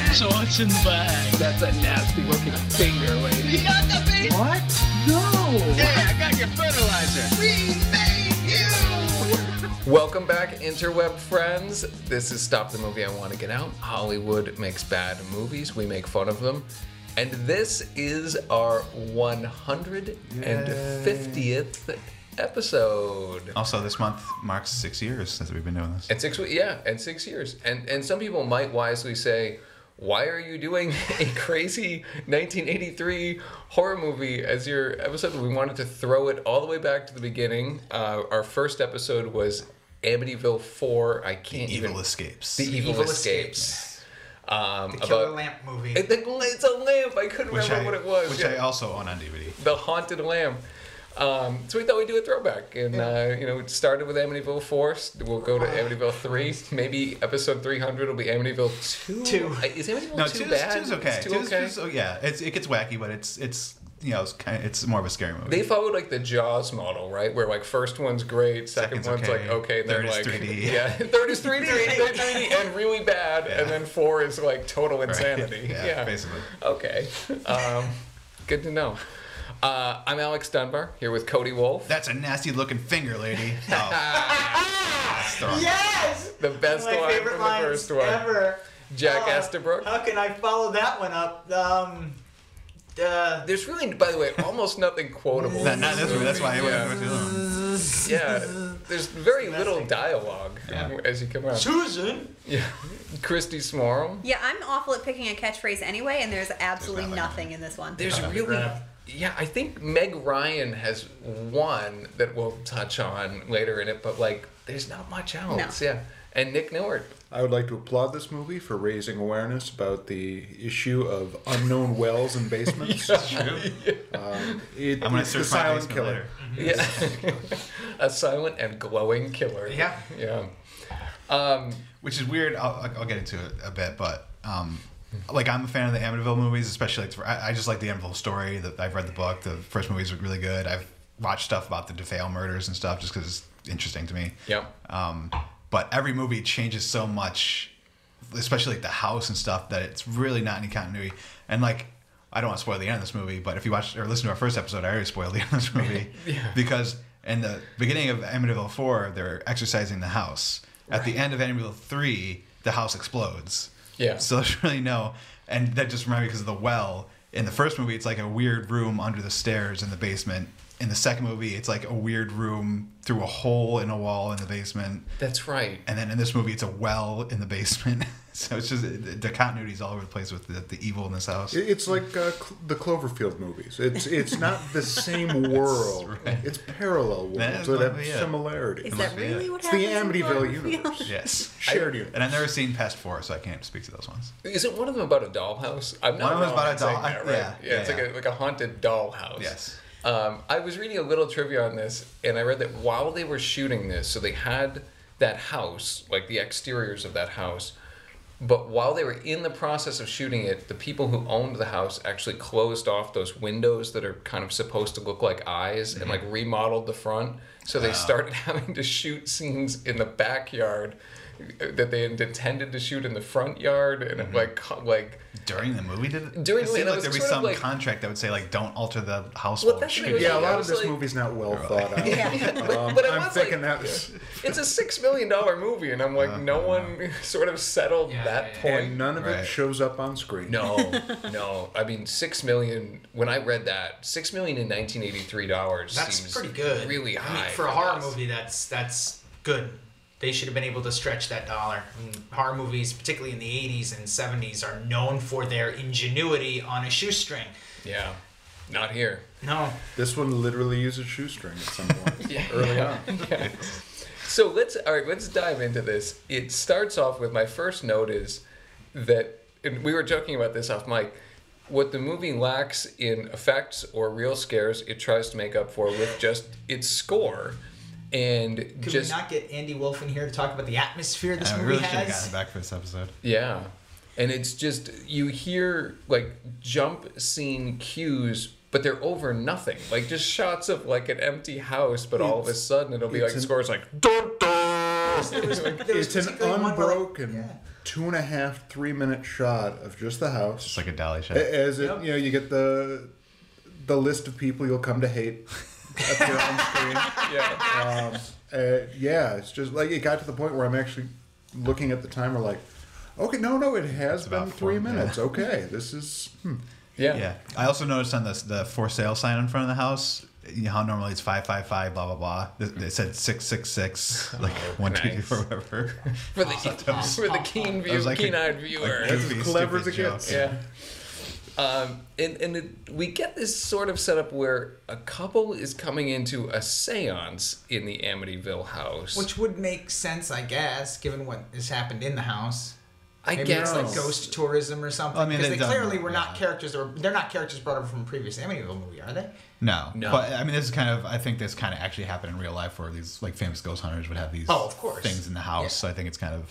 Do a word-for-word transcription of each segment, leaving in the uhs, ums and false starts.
So what's in the bag? That's a nasty looking finger, lady. You got the bait? What? No! Hey, I got your fertilizer. We made you! Welcome back, interweb friends. This is Stop the Movie I Want to Get Out. Hollywood makes bad movies. We make fun of them. And this is our one hundred fiftieth episode. Also, this month marks six years since we've been doing this. And six, yeah, and six years. And and some people might wisely say, why are you doing a crazy nineteen eighty-three horror movie as your episode? We wanted to throw it all the way back to the beginning. Uh, our first episode was Amityville four. I can't The even... Evil Escapes. The Evil, Evil Escapes. Escapes. Um, The Killer about, Lamp movie. It, it's a lamp. I couldn't which remember I, what it was. Which Yeah. I also own on D V D. The Haunted Lamp. Um, so we thought we'd do a throwback, and uh, you know, it started with Amityville four. We'll go to Amityville three. Maybe episode three hundred will be Amityville two. Two. Is Amityville No, two two's, bad? two's okay. Is two Two's, okay? two's- oh, yeah, it's, it gets wacky, but it's it's you know it's kind of, it's more of a scary movie. They followed like the Jaws model, right? Where like first one's great, second Second's one's okay, like okay, then third is like three D. yeah, third is three D, third three D, and really bad, Yeah. and then four is like total Right. insanity. Yeah, Yeah, basically. Okay, um, good to know. Uh, I'm Alex Dunbar here with Cody Wolf. That's a nasty looking finger, lady. Oh. That's strong. Yes! The best One of my line favorite from the lines first one. ever. Jack Oh, Estabrook. How can I follow that one up? Um, uh, There's really, by the way, almost nothing quotable. Not, not this movie. That's why I Yeah. went with Yeah, there's very little Domestic. dialogue Yeah. as you come around. Susan. Yeah, Christy Smarl. Yeah, I'm awful at picking a catchphrase anyway, and there's absolutely There's nothing in this one. There's Uh, really, grab. yeah, I think Meg Ryan has one that we'll touch on later in it, but like, there's not much else. No. Yeah, and Nick Newart. I would like to applaud this movie for raising awareness about the issue of unknown wells and basements. That's true. Um, it, I'm gonna it's the search my silent basement killer. later. Yeah, a silent and glowing killer. Yeah. yeah. Um, Which is weird. I'll, I'll get into it a bit, but um, like I'm a fan of the Amityville movies, especially like for, I, I just like the Amityville story. That I've read the book. The first movie's really good. I've watched stuff about the DeFeo murders and stuff just because it's interesting to me. yeah. Um, but every movie changes so much, especially like the house and stuff, that it's really not any continuity. And like, I don't want to spoil the end of this movie, but if you watch or listen to our first episode, I already spoiled the end of this movie. Yeah. Because in the beginning of Amityville four, they're exercising the house. At the end of Amityville three, the house explodes. Yeah. So there's really no, and that just reminded me because of the well. In the first movie, it's like a weird room under the stairs in the basement. In the second movie, it's like a weird room through a hole in a wall in the basement. That's right. And then in this movie, it's a well in the basement. So it's just the continuity's all over the place with the, the evil in this house. It- It's like uh, Cl- the Cloverfield movies. It's it's not the same world. right. It's parallel That worlds that have might be it. similarities. Is that really what It's the happens in Amityville Cloverfield? universe. Yes. Shared universe. And I've never seen past four, so I can't speak to those ones. Isn't one of them about a dollhouse? I'm not One of them's wrong about in a saying doll- that, right? yeah, yeah, it's yeah, like yeah. a like a haunted dollhouse. Yes. Um, I was reading a little trivia on this, and I read that while they were shooting this, so they had that house, like the exteriors of that house, but while they were in the process of shooting it, the people who owned the house actually closed off those windows that are kind of supposed to look like eyes and like remodeled the front. So they Wow. started having to shoot scenes in the backyard that they had intended to shoot in the front yard, and it, like co- like During the movie, did it? During it the- seemed it like was there'd be sort of some like- contract that would say like, "Don't alter the house." Well, while that's we're what it shooting. was. Yeah, a I lot was of this like- movie's not well Right. thought out. Yeah. Um, But I I'm was thinking like- that's it's a six million dollar movie, and I'm like, Uh, no uh, one sort of settled Yeah, that yeah, yeah. point. and none of Right. it shows up on screen. No, no. I mean, six million. When I read that, six million in nineteen eighty-three dollars That's seems pretty good. Really I high mean, for a horror this. movie, that's that's good. They should have been able to stretch that dollar. I mean, horror movies, particularly in the eighties and seventies, are known for their ingenuity on a shoestring. Yeah, not here. No. This one literally uses shoestring at some point Yeah. early on. Yeah. So let's all right. Let's dive into this. It starts off with my first note is that, and we were joking about this off mic. What the movie lacks in effects or real scares, it tries to make up for with just its score. And Could just we not get Andy Wolf in here to talk about the atmosphere this I movie really should have has? gotten back for this episode. yeah, and it's just you hear like jump scene cues, but they're over nothing. Like just shots of like an empty house, but all of a It's- sudden it'll be like it's the an- score's like dun, dun. There was, there was It's an particularly one where, like, unbroken yeah. two and a half, three minute shot of just the house. It's like a dolly shot. A- As it, Yep. you know, you get the the list of people you'll come to hate appear on screen. Yeah. Um, uh, yeah, it's just like it got to the point where I'm actually looking at the timer, like, okay, no, no, it has about been three four, minutes. yeah. Okay, this is. Hmm. Yeah. Yeah. I also noticed on this the for sale sign in front of the house, you know how normally it's five five five, blah blah blah. It it said six six six, like one two nice. three or whatever. For the for the keen view, was like a- keen-eyed viewer. Like, That's goofy, as clever as stupid it joke. gets. Yeah. Um, and and it, we get this sort of setup where a couple is coming into a seance in the Amityville house. Which would make sense, I guess, given what has happened in the house. I Maybe guess it's like No. ghost tourism or something. Well, I mean, because they've they done- clearly were not yeah. characters that were. They're not characters brought over from a previous Amityville movie, are they? No, No. But I mean, this is kind of. I think this kind of actually happened in real life, where these like famous ghost hunters would have these Oh, of course. things in the house. Yeah. So I think it's kind of.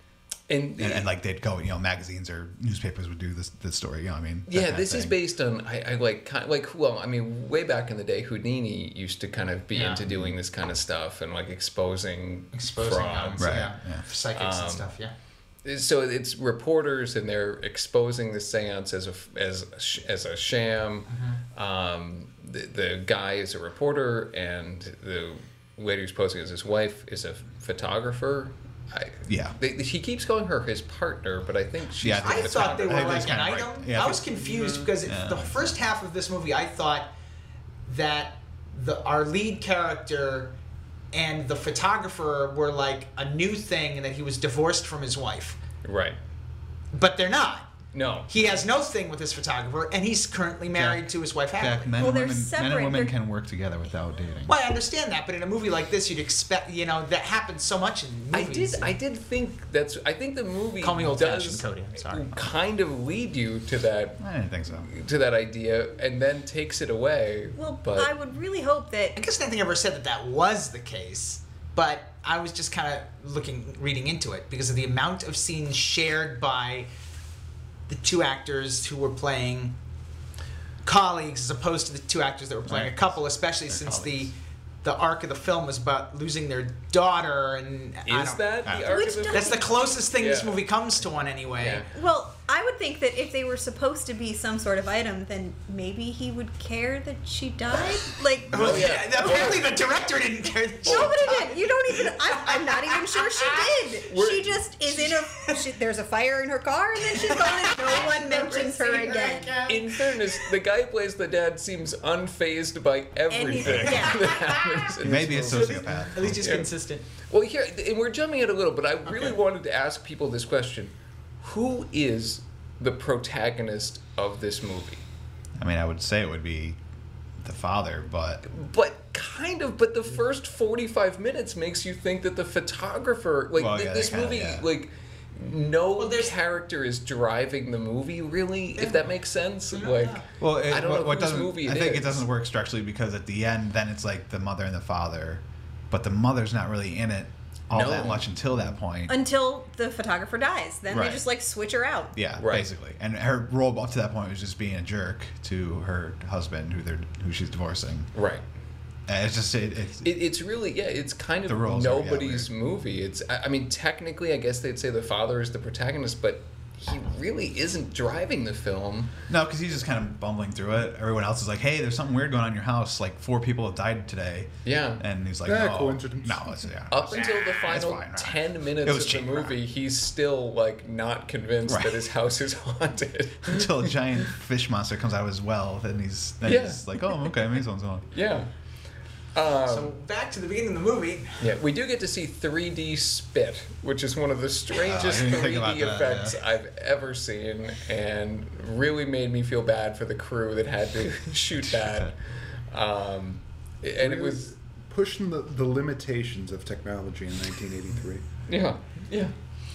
and, And, and like they'd go, you know, magazines or newspapers would do this this story. You know, what I mean, that yeah, kind of this is thing. based on I, I like kind like well, I mean, way back in the day, Houdini used to kind of be Yeah. into doing this kind of stuff and like exposing Exposing frauds. guns, Right, yeah. yeah. For psychics Um, and stuff, yeah. So it's reporters, and they're exposing the seance as a as a, sh- as a sham. Mm-hmm. Um, the, the guy is a reporter, and the lady who's posing as his wife is a photographer. I, Yeah. They, he keeps calling her his partner, but I think she's Yeah, the I thought they photographer. were I think like that's an kinda item. right. Yeah, I I was think- confused because it, Yeah. the first half of this movie, I thought that the our lead character and the photographer were like a new thing, and that he was divorced from his wife. Right. But they're not. No. He has no thing with his photographer, and he's currently married Yeah. to his wife Jack, happily. men, Well, and they're women, men separate. and women They're- can work together without dating. Well, I understand that, but in a movie like this, you'd expect, you know, that happens so much in I movies. did. I did think that's. I think the movie Call me old-fashioned, does Cody, I'm sorry. kind of lead you to that I didn't think so. to that idea, and then takes it away. Well, but I would really hope I that. guess nothing ever said that that was the case, but I was just kind of looking, reading into it because of the amount of scenes shared by the two actors who were playing colleagues as opposed to the two actors that were playing Right. a couple, especially They're since colleagues. the the arc of the film was about losing their daughter, and I is don't- that Ah. the arc Which of the does- that's the closest thing this Yeah. movie comes to one anyway. Yeah. Well, I would think that if they were supposed to be some sort of item, then maybe he would care that she died. Like, Well, Oh, yeah. yeah, apparently the director didn't care that she nobody died. did. You don't even. I'm, I'm not even sure she did. We're- she just is in a. She, there's a fire in her car, and then she's gone, and no one mentions her again. In fairness, the guy who plays the dad seems unfazed by everything Anything, yeah. that happens. in Maybe a this movie. sociopath. At least he's Yeah. consistent. Well, here, and we're jumping it a little, but I really Okay. wanted to ask people this question: who is the protagonist of this movie? I mean, I would say it would be the father, but But kind of, but the first forty-five minutes makes you think that the photographer, like Well, th- yeah, this they kinda- movie, yeah. like no Well, there's- character is driving the movie, really, if that makes sense. Like, well, it, I don't what, know what whose doesn't. movie I it think it is. doesn't work structurally because at the end, then it's like the mother and the father, but the mother's not really in it all No. that much until that point. Until the photographer dies, then Right. they just like switch her out. Yeah, Right. basically. And her role up to that point was just being a jerk to her husband, who they're who she's divorcing. right. And it's just it, it's It, it's really, yeah, it's kind of The roles are, yeah, nobody's movie. It's, I I mean, technically, I guess they'd say the father is the protagonist, but he really isn't driving the film. no, because he's just kind of bumbling through it. Everyone else is like, "Hey, there's something weird going on in your house. Like four people have died today." Yeah. And he's like, Yeah, "No, coincidence." No, it's yeah." Up until the It's final fine, right. ten minutes It was of the cheap, movie, right. he's still like not convinced Right. that his house is haunted. Until a giant fish monster comes out of his well, then he's then Yeah. he's like, "Oh, okay, maybe someone's on." Yeah. Um, So back to the beginning of the movie. yeah, we do get to see three D spit, which is one of the strangest Oh, I didn't think three D about that, effects yeah. I've ever seen, and really made me feel bad for the crew that had to shoot that. Um, and it was, pushing the, the limitations of technology in nineteen eighty-three. yeah, yeah.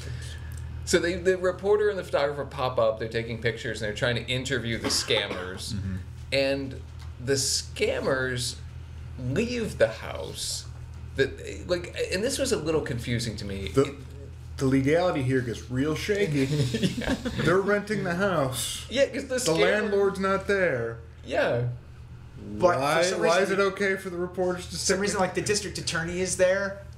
So they, the reporter and the photographer pop up. They're taking pictures and they're trying to interview the scammers, Mm-hmm. and the scammers leave the house. That like, and this was a little confusing to me. The, the legality here gets real shaky. yeah, They're renting the house. yeah, because the, The scammer- landlord's not there. Yeah, But for why some why is reason- it okay for the reporters to For stick some reason, like the district attorney is there,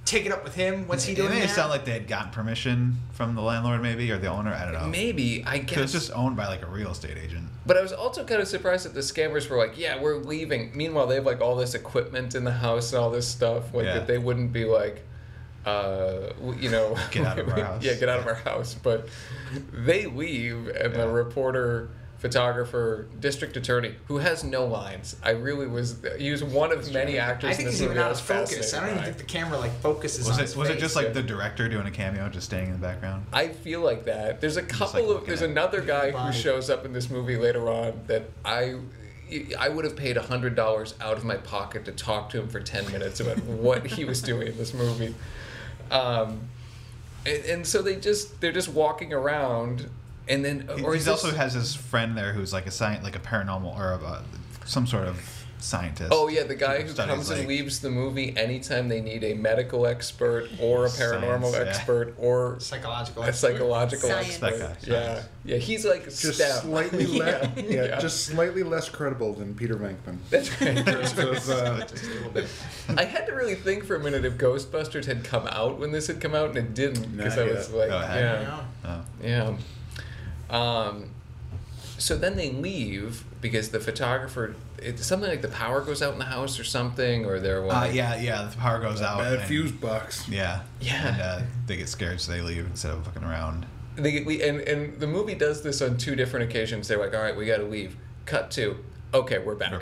take it up with him. What's he doing It made it now? sound like they had gotten permission from the landlord, maybe, or the owner. I don't know. Maybe, I 'Cause guess. it's just owned by like a real estate agent. But I was also kind of surprised that the scammers were like, yeah, we're leaving. Meanwhile, they have like all this equipment in the house and all this stuff. Like Yeah. that they wouldn't be like, uh, w- you know, Get out of our house. yeah, get out of our house. But they leave, and Yeah. the reporter, photographer, district attorney, who has no lines. I really was. He was one of many actors I in think this he's movie. even I out was of focus. fascinated I don't even by. think the camera like focuses Was on it his was it face. just like yeah. the director doing a cameo, just staying in the background? I feel like that. There's a couple like of. looking There's at another guy who body. shows up in this movie later on that I. I would have paid a hundred dollars out of my pocket to talk to him for ten minutes about what he was doing in this movie, um, and, and so they just they're just walking around, and then He or he is also this- has his friend there who's like a sci- like a paranormal or a, some sort of scientist. Oh yeah, the guy who Studies, comes and like- leaves the movie anytime they need a medical expert or a paranormal Science, yeah. expert or Psychological. a psychological Science. expert. That guy, Yeah, science. yeah, he's like Just step. slightly less, yeah, yeah, yeah. just slightly less credible than Peter Venkman. That's right. In terms of, uh, Just a little bit. I had to really think for a minute if Ghostbusters had come out when this had come out, and it didn't because I Not was yet. like, Oh, it yeah, hadn't. Yeah. Oh. yeah. Um, so then they leave because the photographer, it's something like the power goes out in the house or something, or they're Uh, like, yeah, yeah. The power goes out. bad and- fuse box. Yeah. Yeah. And uh, they get scared, so they leave instead of fucking around. They get, we, and and the movie does this on two different occasions. They're like, all right, we got to leave. Cut to, okay, we're back.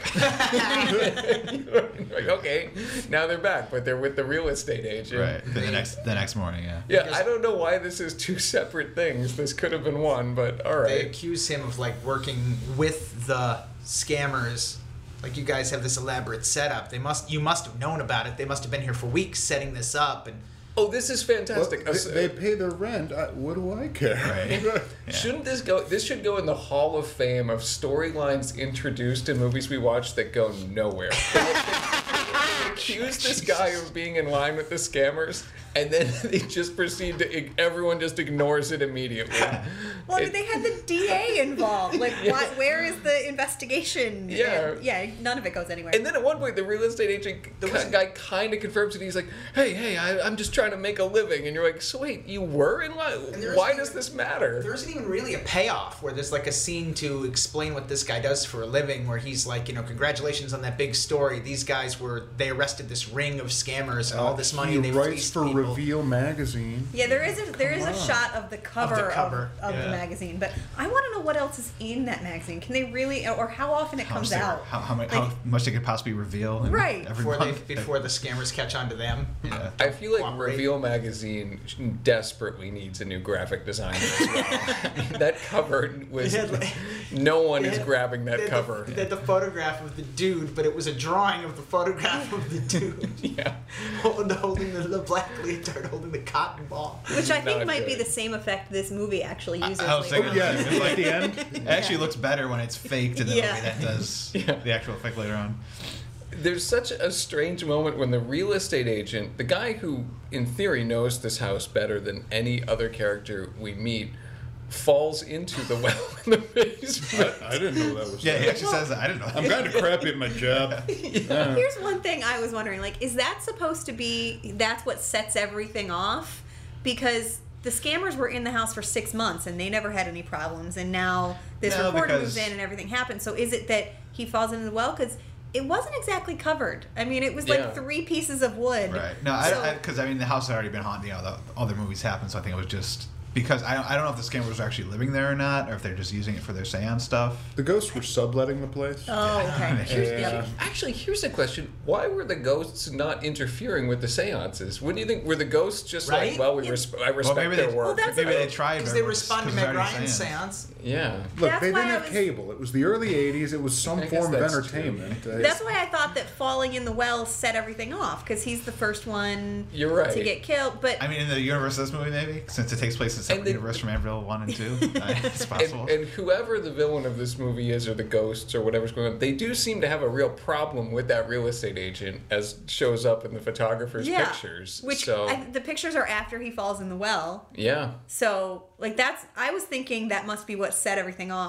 like, okay, now they're back, but they're with the real estate agent. Right. Then the next the next morning, yeah. Yeah, Because- I don't know why this is two separate things. This could have been one, but all They right. accuse him of like working with the scammers. Like, you guys have this elaborate setup. They must you must have known about it. They must have been here for weeks setting this up. And Oh, this is Well, fantastic. Uh, they, they pay their rent. I, what do I care? Right. Yeah. Shouldn't this go? This should go in the Hall of Fame of storylines introduced in movies we watch that go nowhere. They, like, they- they accuse this guy of being in line with the scammers, and then they just proceed to. Everyone just ignores it immediately. Well, I It- mean, they had the D A involved. Like, Yeah. what, where is the investigation? Yeah. And, yeah, none of it goes anywhere. And then at one point, the real estate agent There ki- wasn't- guy kind of confirms it. He's like, "Hey, hey, I, I'm just trying to make a living," and you're like, "So wait, you were in line? And there Why isn't does even- this matter?" there isn't even really a payoff where there's like a scene to explain what this guy does for a living, where he's like, you know, congratulations on that big story. These guys were they arrested this ring of scammers and all this money. He and they writes fleeced for people. Reveal magazine. yeah, there is a there is a Come on. shot of the cover of, cover, of yeah. the magazine, but I want to know what else is in that magazine. Can they really, or how often it How comes much they- out? How, how, much, Like- how much they could possibly reveal. In Right. Every before they month. before the scammers catch on to them. Yeah. I feel like Cooperate. Reveal magazine desperately needs a new graphic designer as well. That cover was It had, like- no one They is had- grabbing they that had cover. The, they had the photograph of the dude, but it was a drawing of the photograph of the dude. Yeah. holding, holding the, the black leotard, holding the cotton ball. Which I think Not might be good. the same effect this movie actually I- uses. I was later thinking, on. Yeah, it's like at the end. It actually looks better when it's faked in the Yeah. movie that does Yeah. the actual effect later on. There's such a strange moment when the real estate agent, the guy who in theory knows this house better than any other character we meet, falls into the well in the basement. I didn't know that was. Yeah, he that. actually says that. I didn't know. I'm kind of crappy at my job. Yeah. Here's one thing I was wondering: like, is that supposed to be? That's what sets everything off? Because the scammers were in the house for six months and they never had any problems, and now this No, reporter because- moves in and everything happens. So is it that he falls into the well? Because it wasn't exactly covered. I mean, it was like Yeah. three pieces of wood. Right. No, So- I because I, mean the house had already been haunted. You know, the other movies happened, so I think it was just because I don't I don't know if the scammers were actually living there or not, or if they're just using it for their seance stuff. The ghosts were subletting the place. Oh, okay. Here's- Yeah. Actually, here's a question: why were the ghosts not interfering with the seances? Wouldn't you think were the ghosts just Right? like, well, we Yeah. res- I respect maybe their they- work. Well, that's- Maybe they tried Because but they it was- respond to 'cause Meg it's already Ryan's seance. seance. yeah. Look, That's they why didn't I have was- cable. It was the early eighties. It was some I guess form of that's entertainment. Uh, That's why I thought that falling in the well set everything off, because he's the first one You're right. to get killed. But I mean, in the universe of this movie, maybe since it takes place in a separate And the- universe from Anvil one and two, it's possible. And, and whoever the villain of this movie is, or the ghosts, or whatever's going on, they do seem to have a real problem with that real estate agent, as shows up in the photographer's yeah, pictures. which so I, the pictures are after he falls in the well. yeah, So, like, that's, I was thinking that must be what set everything off.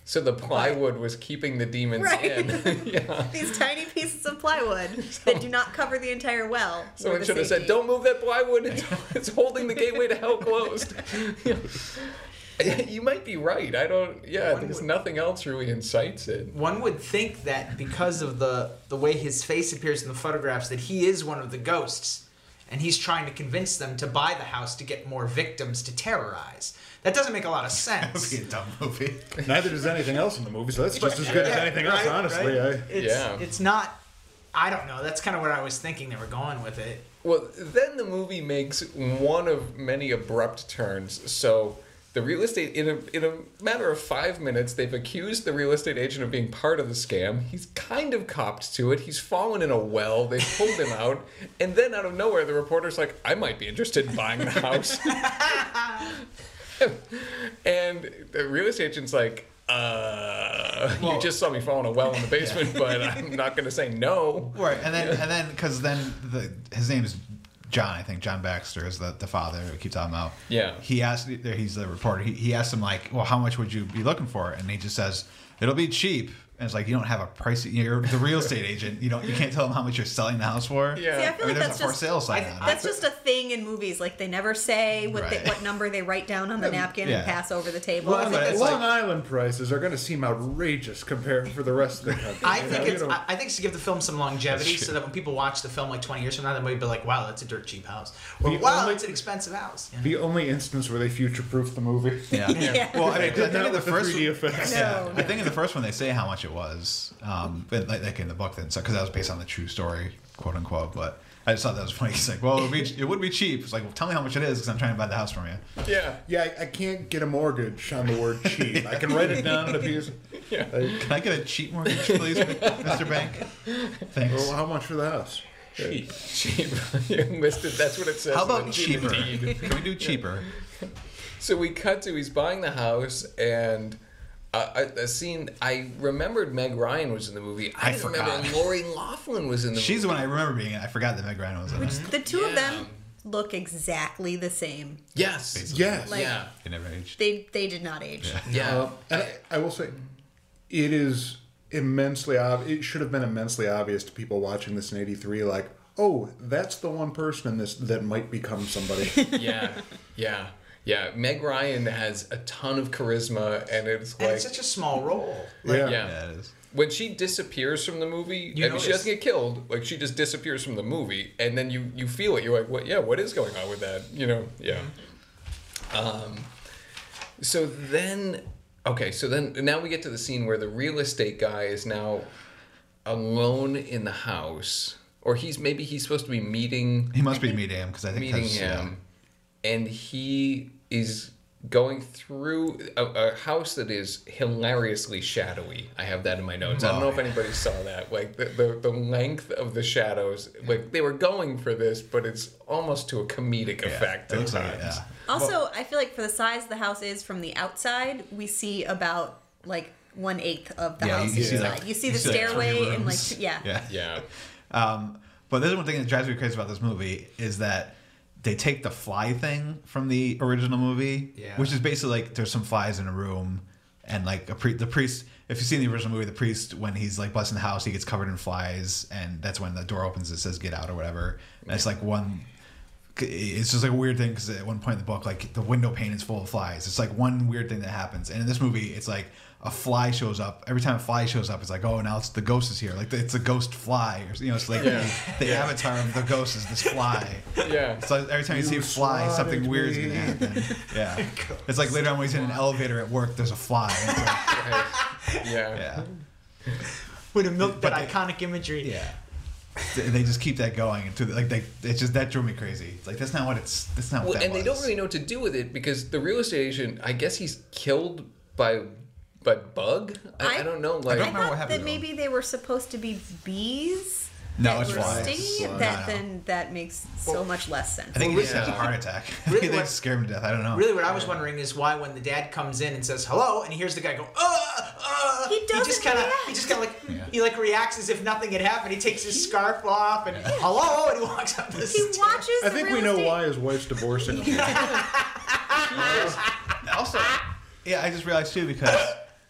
So the plywood was keeping the demons Right. in. Yeah. These tiny pieces of plywood that do not cover the entire well. were Someone the should have said, safety. "Don't move that plywood. It's, it's holding the gateway to hell closed." Yeah. You might be right. I don't. Yeah, One there's would- nothing else really incites it. One would think that because of the the way his face appears in the photographs, that he is one of the ghosts, and he's trying to convince them to buy the house to get more victims to terrorize. That doesn't make a lot of That would sense. be a dumb movie. Neither does anything else in the movie, so that's just as good as Yeah, anything else, right, honestly. right? I, It's, Yeah. it's not. I don't know. That's kind of what I was thinking they were going with it. Well, then the movie makes one of many abrupt turns. So the real estate, in a in a matter of five minutes, they've accused the real estate agent of being part of the scam. He's kind of copped to it. He's fallen in a well. They pulled him out, and then out of nowhere, the reporter's like, "I might be interested in buying the house." And the real estate agent's like, uh, Well- "You just saw me fall in a well in the basement, but I'm not going to say no." Right, and then and then because then the his name is John, I think John Baxter is the, the father we keep talking about. Yeah. He asked, he's the reporter. He, he asked him like, well, how much would you be looking for? And he just says, it'll be cheap. And it's like, you don't have a price. You're the real estate agent. You don't. You can't tell them how much you're selling the house for. Yeah. See, I I feel mean, like there's that's a for just sale sign I- on it. that's just a thing in movies. Like they never say what they, Right. what number they write down on the napkin Yeah. and pass over the table. Well, I It's think like- that's Long like- Island prices are going to seem outrageous compared for the rest of the country. I You think know, it's. you know, I I think it's to give the film some longevity, That's so true. that when people watch the film like twenty years from now, they might be like, "Wow, that's a dirt cheap house," or The "Wow, only- it's an expensive house." Yeah. the only instance where they future-proof the movie. Yeah. Yeah. Well, I mean, 'cause I Did think that in the with the first three D effects. No, Yeah, no. I think in the first one they say how much it was, um, but like, like in the book then, so because that was based on the true story, quote unquote. But I just thought that was funny. He's like, well, it would be, it would be cheap. It's like, well, tell me how much it is because I'm trying to buy the house from you. Yeah. Yeah, I, I can't get a mortgage on the word cheap. I can write it down on a piece. Yeah. Like, Can I get a cheap mortgage, please, Mister Bank? Thanks. well, how much for the house? Cheap. Cheap. You listed. That's what it says. How in about the cheaper? deed. Can we do cheaper? So we cut to he's buying the house, and uh, a, a scene I remembered Meg Ryan was in the movie. I, I didn't forgot. remember Lori Laughlin was in the She's the movie. one I remember being in. I forgot that Meg Ryan was in it. the two of Yeah. them look exactly the same. Yes. Yes. Like- Yeah. They never aged. They they did not age. Yeah. Uh, and I, I will say, it is immensely ob- It should have been immensely obvious to people watching this in eighty-three. Like, oh, that's the one person in this that might become somebody. Yeah. Yeah. Yeah. Meg Ryan has a ton of charisma, and it's And like it's such a small role. Like, Yeah. yeah. Yeah, it is. When she disappears from the movie, You I mean, she notice. doesn't get killed. Like she just disappears from the movie, and then you you feel it. You're like, what? Yeah, what is going on with that? You know? Yeah. Um. So then, okay. So then now we get to the scene where the real estate guy is now alone in the house, or he's maybe he's supposed to be meeting He must be meeting him because I think meeting that's, him, and he is going through a, a house that is hilariously shadowy. I have that in my notes. I don't know if Oh, anybody saw that. Like the, the the length of the shadows. Like they were going for this, but it's almost to a comedic Yeah, effect it at looks like it, times. yeah. Also, I feel like for the size the house is from the outside, we see about like one eighth of the Yeah, you- house you see, inside. like- you see you the see, like, three stairway and like rooms. two- yeah. Yeah. Yeah. Um, but there's one thing that drives me crazy about this movie is that they take the fly thing from the original movie, Yeah. which is basically like there's some flies in a room, and like a pre- the priest. If you've seen the original movie, the priest when he's like blessing the house, he gets covered in flies, and that's when the door opens. It says "Get out" or whatever. And it's like one. It's just like a weird thing because at one point in the book, like the window pane is full of flies. It's like one weird thing that happens, and in this movie, it's like a fly shows up. Every time a fly shows up, it's like, oh, now it's the ghost is here. Like it's a ghost fly, or you know, it's like Yeah. the, the avatar of the ghost is this fly. Yeah. So every time you, see a fly, something swatted weird is me. gonna happen. Yeah, it's like later on when he's in an elevator at work, there's a fly. And it's like, Right. Yeah. yeah, Would have milked that But they- iconic imagery. yeah. They they just keep that going until like they it's just that drove me crazy. It's like that's not what it's that's not what Well, that and was. they don't really know what to do with it because the real estate agent, I guess he's killed by by bug. I, I, I- don't know. Like I remember what thought happened that to him. maybe they were supposed to be bees. No, that it's were flies. stinging. Flies. That No, no. then that makes so much less sense. I think he just Yeah. has a heart attack. Really they what- just scare him to death. I don't know. Really, what I was wondering is why when the dad comes in and says hello, and he hears the guy go, uh, uh, He just doesn't kind of, react. he just kind of like, Yeah. he like reacts as if nothing had happened. He takes his scarf off and hello, and he walks up the he stairs. watches. I the think real we know estate- why his wife's divorcing him. Also, yeah, I just realized too because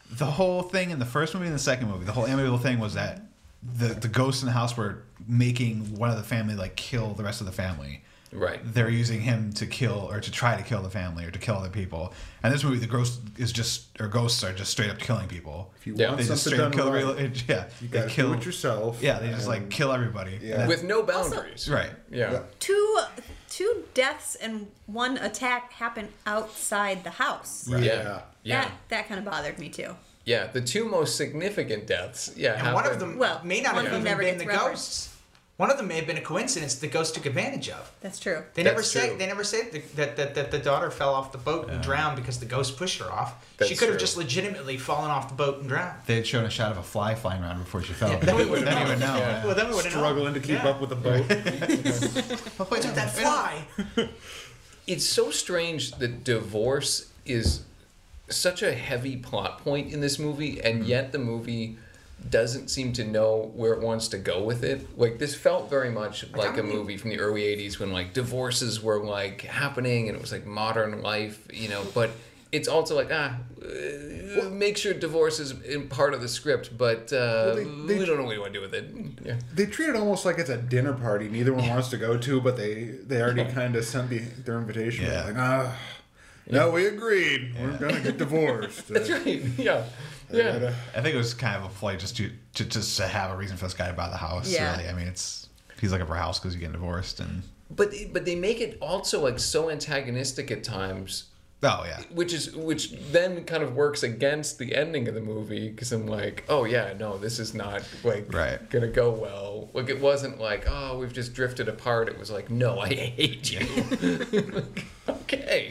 the whole thing in the first movie and the second movie, the whole Amityville thing was that the the ghosts in the house were making one of the family like kill the rest of the family. Right. They're using him to kill or to try to kill the family or to kill other people. And this movie, the ghost is just or ghosts are just straight up killing people. If you Yeah. want They just something straight up done kill the right, real. Yeah, you they gotta kill do it yourself. Yeah, they just and- like kill everybody. Yeah. And With no boundaries. right. Yeah. Yeah. Two two deaths and one attack happened outside the house. Right. Yeah. Yeah. Yeah. That that kind of bothered me too. Yeah. The two most significant deaths. Yeah. And one of happened- them Well, may not one have of them even never been the gets referenced. ghosts. One of them may have been a coincidence the ghost took advantage of. That's true. They never That's say true. they never say that, that, that, that the daughter fell off the boat and drowned because the ghost pushed her off. she That's could have true. just legitimately fallen off the boat and drowned. They had shown a shot of a fly flying around before she fell. Yeah, then we would've Then you known. would know. Yeah. Well, then we would have Struggling to keep up with the boat. Oh, wait, Dude, that fly. It's so strange that divorce is such a heavy plot point in this movie, and yet the movie doesn't seem to know where it wants to go with it. Like, this felt very much like a movie from the early eighties when like divorces were like happening and it was like modern life, you know, but it's also like, ah, uh, make sure divorce is in part of the script, but uh, Well, they- they- we don't know what we want to do with it. Yeah. They treat it almost like it's a dinner party neither one wants to go to, but they they already kind of sent the, their invitation. Yeah. Like, ah, no, we agreed. We're gonna get divorced. That's right. Yeah. Yeah. I think it was kind of a play just to, to just to have a reason for this guy to buy the house. Yeah. Really, I mean, it's he's looking for a house because he's getting divorced, and But but they make it also like so antagonistic at times, oh yeah, which is which then kind of works against the ending of the movie because I'm like, oh yeah, no, this is not like Right. gonna go well. Like it wasn't like, oh, we've just drifted apart. It was like, no, I hate you. Like, okay.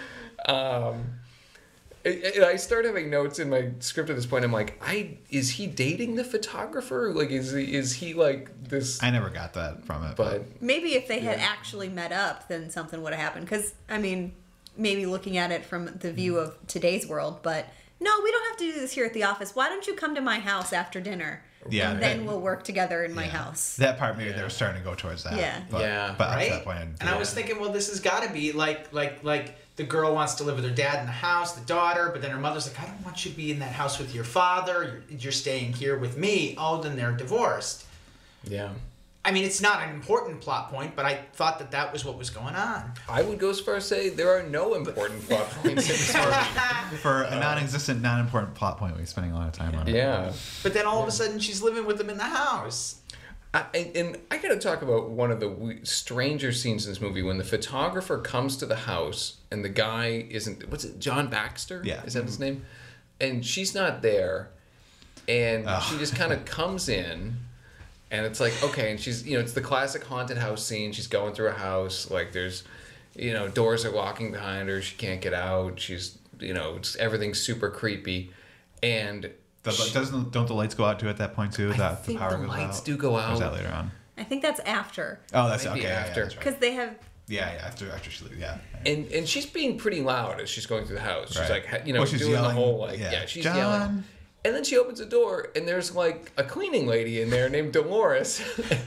Um, and and I start having notes in my script at this point. I'm like, I is he dating the photographer? Like, is he is he like this? I never got that from it. But Maybe if they had actually met up, then something would have happened. Because, I mean, maybe looking at it from the view of today's world, but no, we don't have to do this here at the office. Why don't you come to my house after dinner? Yeah, And then that- we'll work together in my yeah. house. that part maybe they were starting to go towards that. Yeah. but, Yeah. But up Right? to that point, I didn't And I do was it. thinking, well, this has got to be like like like the girl wants to live with her dad in the house, the daughter, but then her mother's like, I don't want you to be in that house with your father. You're, you're staying here with me. Oh, then they're divorced. yeah. I mean, it's not an important plot point, but I thought that that was what was going on. I would go as far as say there are no important plot points in this movie. for a non-existent, non-important plot point, we're spending a lot of time on it. Yeah. But then all of a sudden, she's living with them in the house. I, and, and I gotta talk about one of the we- stranger scenes in this movie when the photographer comes to the house and the guy isn't, what's it, John Baxter? Yeah. Is that his name? And she's not there. And Oh. she just kind of comes in. And it's like, okay, and she's, you know, it's the classic haunted house scene. She's going through a house, like there's, you know, doors are locking behind her. She can't get out. She's, you know, it's, everything's super creepy. And The, she- doesn't don't the lights go out too at that point too? I that think the power the goes lights out. do go Or is that out. later on? I think that's after. Oh, that's Maybe okay. yeah, after. Yeah, that's right. Because they have. yeah, yeah, after after she leaves, yeah. And and she's being pretty loud as she's going through the house. She's Right. like, ha- you know, Well, she's doing yelling, the whole like, yeah, yeah, she's "John." yelling. And then she opens the door, and there's like a cleaning lady in there named Dolores,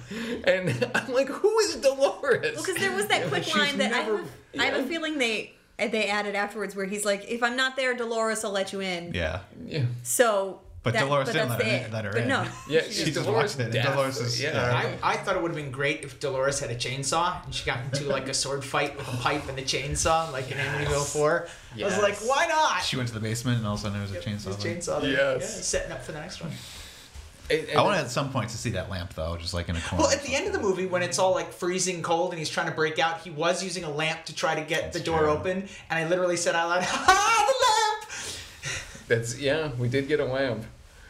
and I'm like, who is Dolores? Well, because there was that quick she's line that I, never- have, I have a feeling they they added afterwards where he's like, if I'm not there, Dolores will let you in. Yeah. Yeah, So. But that, Dolores but didn't that's let her it. in- let her but in. no. yeah, She she's just Dolores. watched it, and deaf. Dolores is- yeah. yeah. I, I thought it would have been great if Dolores had a chainsaw and she got into like a sword fight with a pipe and a chainsaw, like in Amityville four. I was like, Yes. why not? She went to the basement, and all of a sudden there was a Yep, chainsaw. there's there. chainsaw there. Yes. Yeah, setting up for the next one. And- and I want at some point to see that lamp though, just like in a corner. Well, at the end of the movie, when it's all like freezing cold and he's trying to break out, he was using a lamp to try to get the That's door true. open, and I literally said out loud, "Ha, the lamp!" That's yeah, we did get a lamp.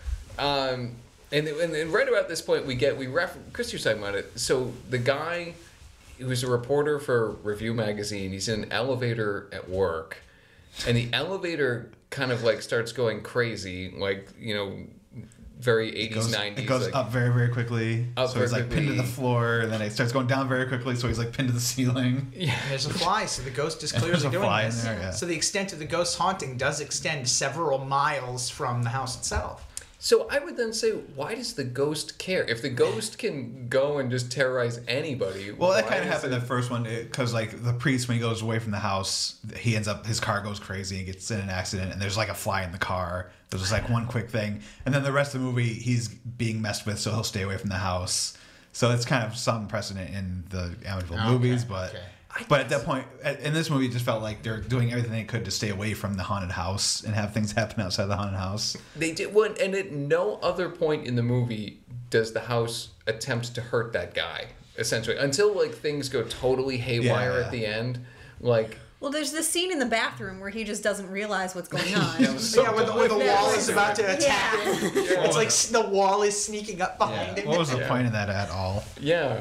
Um, and, and and right about this point, we get we ref. Chris, you're talking about it. So the guy who's a reporter for Review magazine, he's in an elevator at work, and the elevator kind of like starts going crazy, like you know, very It eighties, goes, nineties. it goes like, up very, very quickly. Up so he's very like pinned to the quickly. floor, and then it starts going down very quickly. So he's like pinned to the ceiling. Yeah. And there's a fly, so the ghost is And clearly there's a doing fly in this. there, yeah. So the extent of the ghost haunting does extend several miles from the house itself. So I would then say, why does the ghost care? If the ghost can go and just terrorize anybody, Well, that why kind of is happened it- in the first one because, like, the priest when he goes away from the house, he ends up his car goes crazy and gets in an accident, and there's like a fly in the car. There's just like one quick thing, and then the rest of the movie he's being messed with, so he'll stay away from the house. So it's kind of some precedent in the Amityville Okay, movies, but okay. but at that point, at- in this movie, it just felt like they're doing everything they could to stay away from the haunted house and have things happen outside the haunted house. They did one, and at no other point in the movie does the house attempt to hurt that guy. Essentially, until like things go totally haywire Yeah. at the end, like. Well, there's this scene in the bathroom where he just doesn't realize what's going on. So yeah, when the, when the Yeah. wall is about to attack Yeah. him. It's like s- the wall is sneaking up behind him. What was the Yeah. point of that at all? Yeah.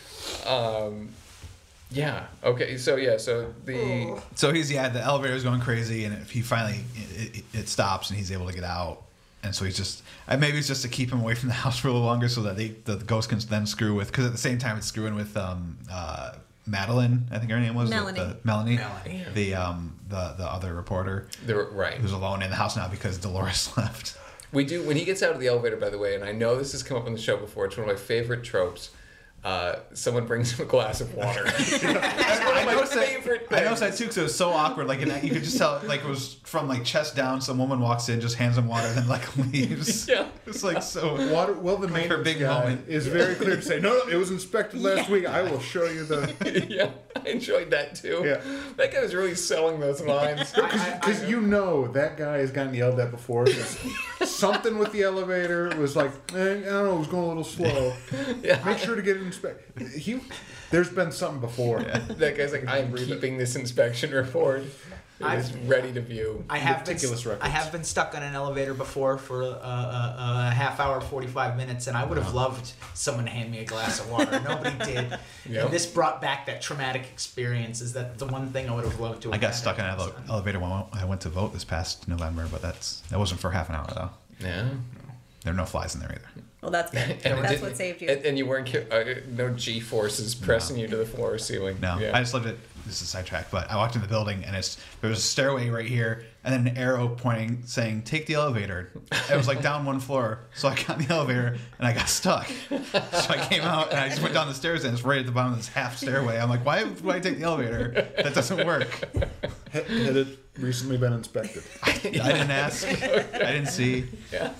Um, yeah. Okay. So yeah. So the So he's yeah, the elevator's going crazy, and if he finally it, it, it stops and he's able to get out, and so he's just uh, maybe it's just to keep him away from the house for a little longer, so that they the, the ghost can then screw with because at the same time it's screwing with um uh Madeline, I think her name was the- Melanie. the, Melanie, Melanie. the um the the other reporter the right. who's alone in the house now because Dolores left. We do when he gets out of the elevator. By the way, and I know this has come up on the show before. It's one of my favorite tropes. Uh, someone brings him a glass of water. That's one of I my noticed, that, favorite I things. noticed that too because it was so awkward. Like, and you could just tell, like, it was from like chest down. Some woman walks in, just hands him water, and then like leaves. Yeah. It's like so. Water, well, the Her maintenance big guy moment. is very clear to say, no, no, it was inspected last week. I will show you the... Yeah, I enjoyed that too. Yeah. That guy was really selling those lines. Because you know that guy has gotten yelled at before. 'Cause something with the elevator was like, eh, I don't know, it was going a little slow. Yeah. Make sure to get it inspected. He, there's been something before. That guy's like, I'm keeping this inspection report. It I- is ready to view. I have been, Meticulous records. I have been stuck on an elevator before for a, a, a half hour, forty-five minutes, and I would have loved someone to hand me a glass of water. Nobody did. Yep. And this brought back that traumatic experience. Is that the one thing I would have loved to have I got had stuck in at an the ele- time. elevator when I went to vote this past November, but that's that wasn't for half an hour though. Yeah. There are no flies in there either. Well, that's good. And it That's didn't- what saved you. And, and you weren't ki- uh, no G forces pressing you to the floor or ceiling. No, Yeah. I just lived it. This is a sidetrack, but I walked in the building and it's there was a stairway right here, and then an arrow pointing saying take the elevator. It was like down one floor, so I got in the elevator and I got stuck. So I came out and I just went down the stairs and it's right at the bottom of this half stairway. I'm like, why would I take the elevator? That doesn't work. Had, had it recently been inspected? I didn't ask. I didn't see. Yeah.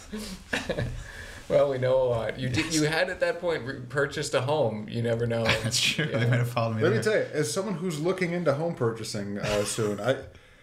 Well, we know a lot. You did. You had at that point re- purchased a home. You never know. That's true. Yeah. They might have followed me. Let me there. tell you, as someone who's looking into home purchasing uh, soon, I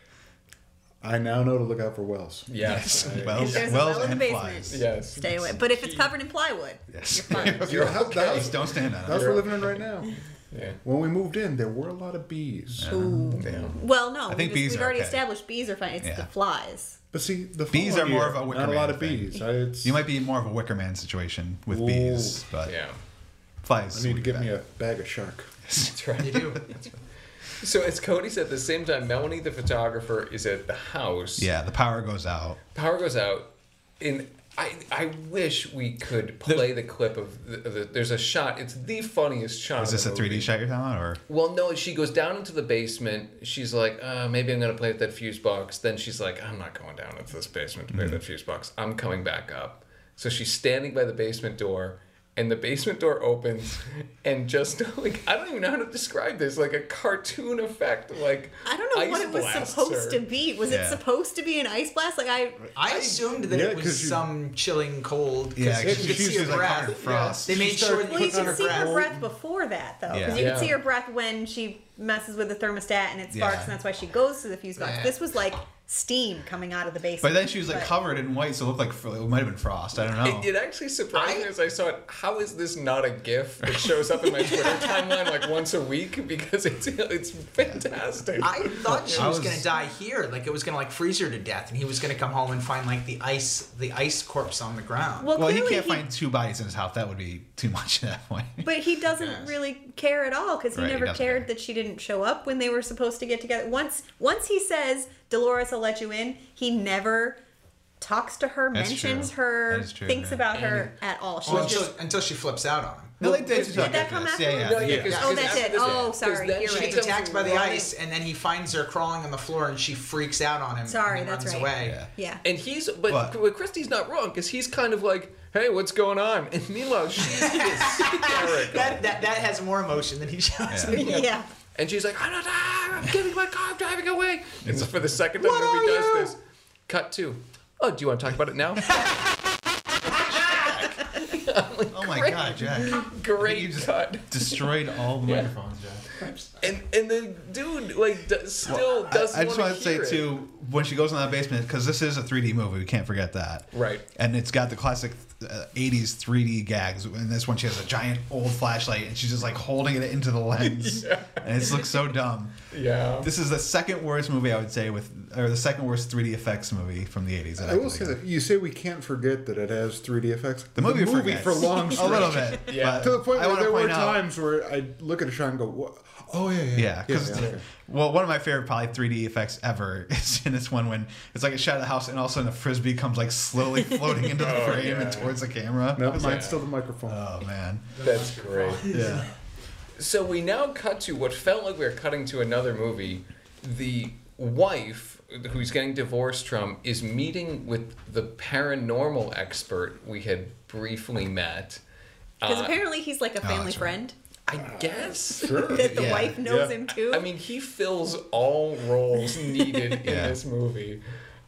I now know to look out for wells. Yes. If Wells, there's a wells well in and the flies. basement, Yes. stay away. But if it's covered in plywood, Yes. you're fine. You're The house- the okay. house- Please don't stand on The house it. we're living in right now. Yeah. When we moved in, there were a lot of bees. Ooh. Yeah. Well, no, I think we just, bees we've are already okay. established bees are fine. It's Yeah. the flies. But see, the Bees following are more year, of a Wicker not a lot Man of thing. bees. I, it's, You might be more of a Wicker Man situation with Ooh. bees, but Yeah. flies. I need to would be get me bad. a bag of shark. That's right. You do. So as Cody said, at the same time, Melanie the photographer is at the house. Yeah, the power goes out. Power goes out. And I I wish we could play the clip of the, of the. There's a shot. It's the funniest shot. Is of this the a three D movie. shot you're talking about, or Well, no, she goes down into the basement. She's like, uh, maybe I'm going to play with that fuse box. Then she's like, I'm not going down into this basement to play with that fuse box. I'm coming back up. So she's standing by the basement door, and the basement door opens, and just like, I don't even know how to describe this, like a cartoon effect. Like, I don't know ice what it was blasts supposed her. to be. Was Yeah. it supposed to be an ice blast? Like I, I assumed that Yeah, it was 'cause you- some chilling cold. yeah, Because because you could she see her was like covered in breath. frost. They made She sure started that well, you putting on can her see her coat. breath before that though, because Yeah. you Yeah. can see her breath when she messes with the thermostat and it sparks, Yeah. and that's why she goes to the fuse box. Yeah. This was like steam coming out of the basement. But then she was like But- covered in white, so it looked like fr- it might have been frost. I don't know. It, it actually surprised me I- as I saw it. How is this not a GIF that shows up in my Twitter timeline like once a week? Because it's it's fantastic. I thought she I was, was- gonna die here, like it was gonna like freeze her to death, and he was gonna come home and find like the ice, the ice corpse on the ground. Well, well, he clearly can't find two bodies in his house. That would be too much at that point. But he doesn't Yes. really care at all because he Right, he never doesn't cared care. that she didn't show up when they were supposed to get together. Once once he says, Dolores, I'll let you in, he never talks to her, That's mentions true. her, That is true, thinks yeah. about her at all. She's Well, until, just until she flips out on him. No, they did. Did talk that after come this. after? Yeah, yeah. No, yeah, yeah. 'cause- Oh, 'cause that's after it. this- Oh, 'cause sorry. then You're she She right. gets comes attacked by the running- ice, and then he finds her crawling on the floor, and she freaks out on him. Sorry, and he that's runs right. away. Yeah. Yeah. And he's, but, What? but Christie's not wrong because he's kind of like, hey, what's going on? And meanwhile, she's hysterical. That, that that has more emotion than he shows Yeah. me. Yeah. And she's like, I'm not, I'm getting my car, I'm driving away. And so for the second time What the are movie does you? this, cut to, oh, do you want to talk about it now? Oh my Great. God, Jack! Great You just cut. destroyed all the Yeah. microphones, Jack. And and the dude like d- still doesn't I, I just want wanted to say hear it. too, when she goes in that basement, because this is a three D movie, we can't forget that. Right. And it's got the classic uh, eighties three D gags. And this one, she has a giant old flashlight, and she's just like holding it into the lens, Yeah. and it looks so dumb. Yeah. This is the second worst movie I would say with, or the second worst three D effects movie from the eighties. that I can will think say of. that you say we can't forget that it has three D effects. The movie, forgets. for long a little bit, Yeah. but To the point I where wanna there were point out- times where I look at a shot and go, "What? Oh yeah, yeah, Yeah, because yeah, okay." well, one of my favorite probably three D effects ever is in this one when it's like a shot of the house and all of a sudden a frisbee comes like slowly floating into the Oh, frame yeah. and towards the camera. No, Yeah. mine's still the microphone. Oh man, That's great. yeah. So we now cut to what felt like we were cutting to another movie. The wife, who's getting divorced from, is meeting with the paranormal expert we had briefly met. Because Uh, apparently he's like a family that's right. friend. I guess. That the Yeah. wife knows Yeah. him too. I mean, he fills all roles needed in Yeah. this movie,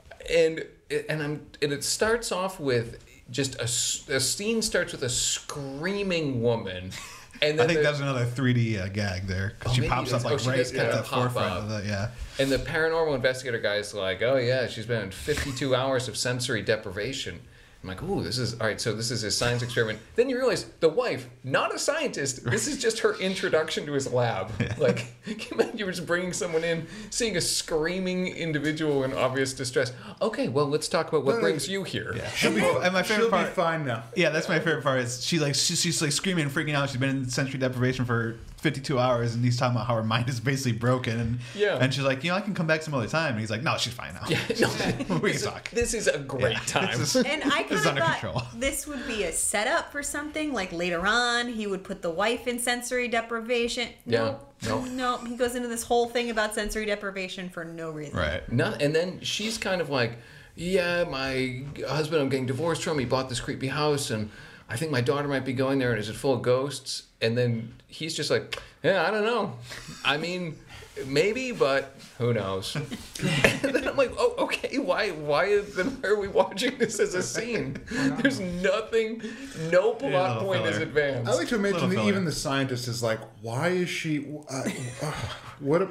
and and I'm and it starts off with just a, s- a scene starts with a screaming woman, and I then think the, that's another three D uh, gag there. 'Cause Oh, she maybe pops it is. up like Oh, she right does at kinda the pop forefront up. of the yeah. and the paranormal investigator guy's like, oh yeah, she's been in fifty-two hours of sensory deprivation. I'm like, ooh, this is all right. So this is his science experiment. Then you realize the wife, not a scientist. This is just her introduction to his lab. Like, can you imagine you were just bringing someone in, seeing a screaming individual in obvious distress. Okay, well, let's talk about what No, brings you here. Yeah. She'll be, and my favorite she'll part, be fine now. yeah, that's my favorite part. Is she like she, she's like screaming and freaking out. She's been in sensory deprivation for fifty-two hours, and he's talking about how her mind is basically broken. And Yeah. and she's like, you know, I can come back some other time. And he's like, no, she's fine now. Yeah, no, we this, can is, talk. this is a great Yeah. time. This is- And I this kind is of under thought control. this would be a setup for something. Like later on, he would put the wife in sensory deprivation. Yeah. Nope. No. Nope. He goes into this whole thing about sensory deprivation for no reason. Right. No, and then she's kind of like, yeah, my husband I'm getting divorced from. He bought this creepy house, and I think my daughter might be going there. And is it full of ghosts? And then he's just like, yeah, I don't know. I mean, maybe, but who knows? And then I'm like, oh, okay. Why? Why is, then why are we watching this as a scene? There's nothing. No plot little point is filler. advanced. I like to imagine Little that filler. even the scientist is like, why is she? Uh, uh, what? A,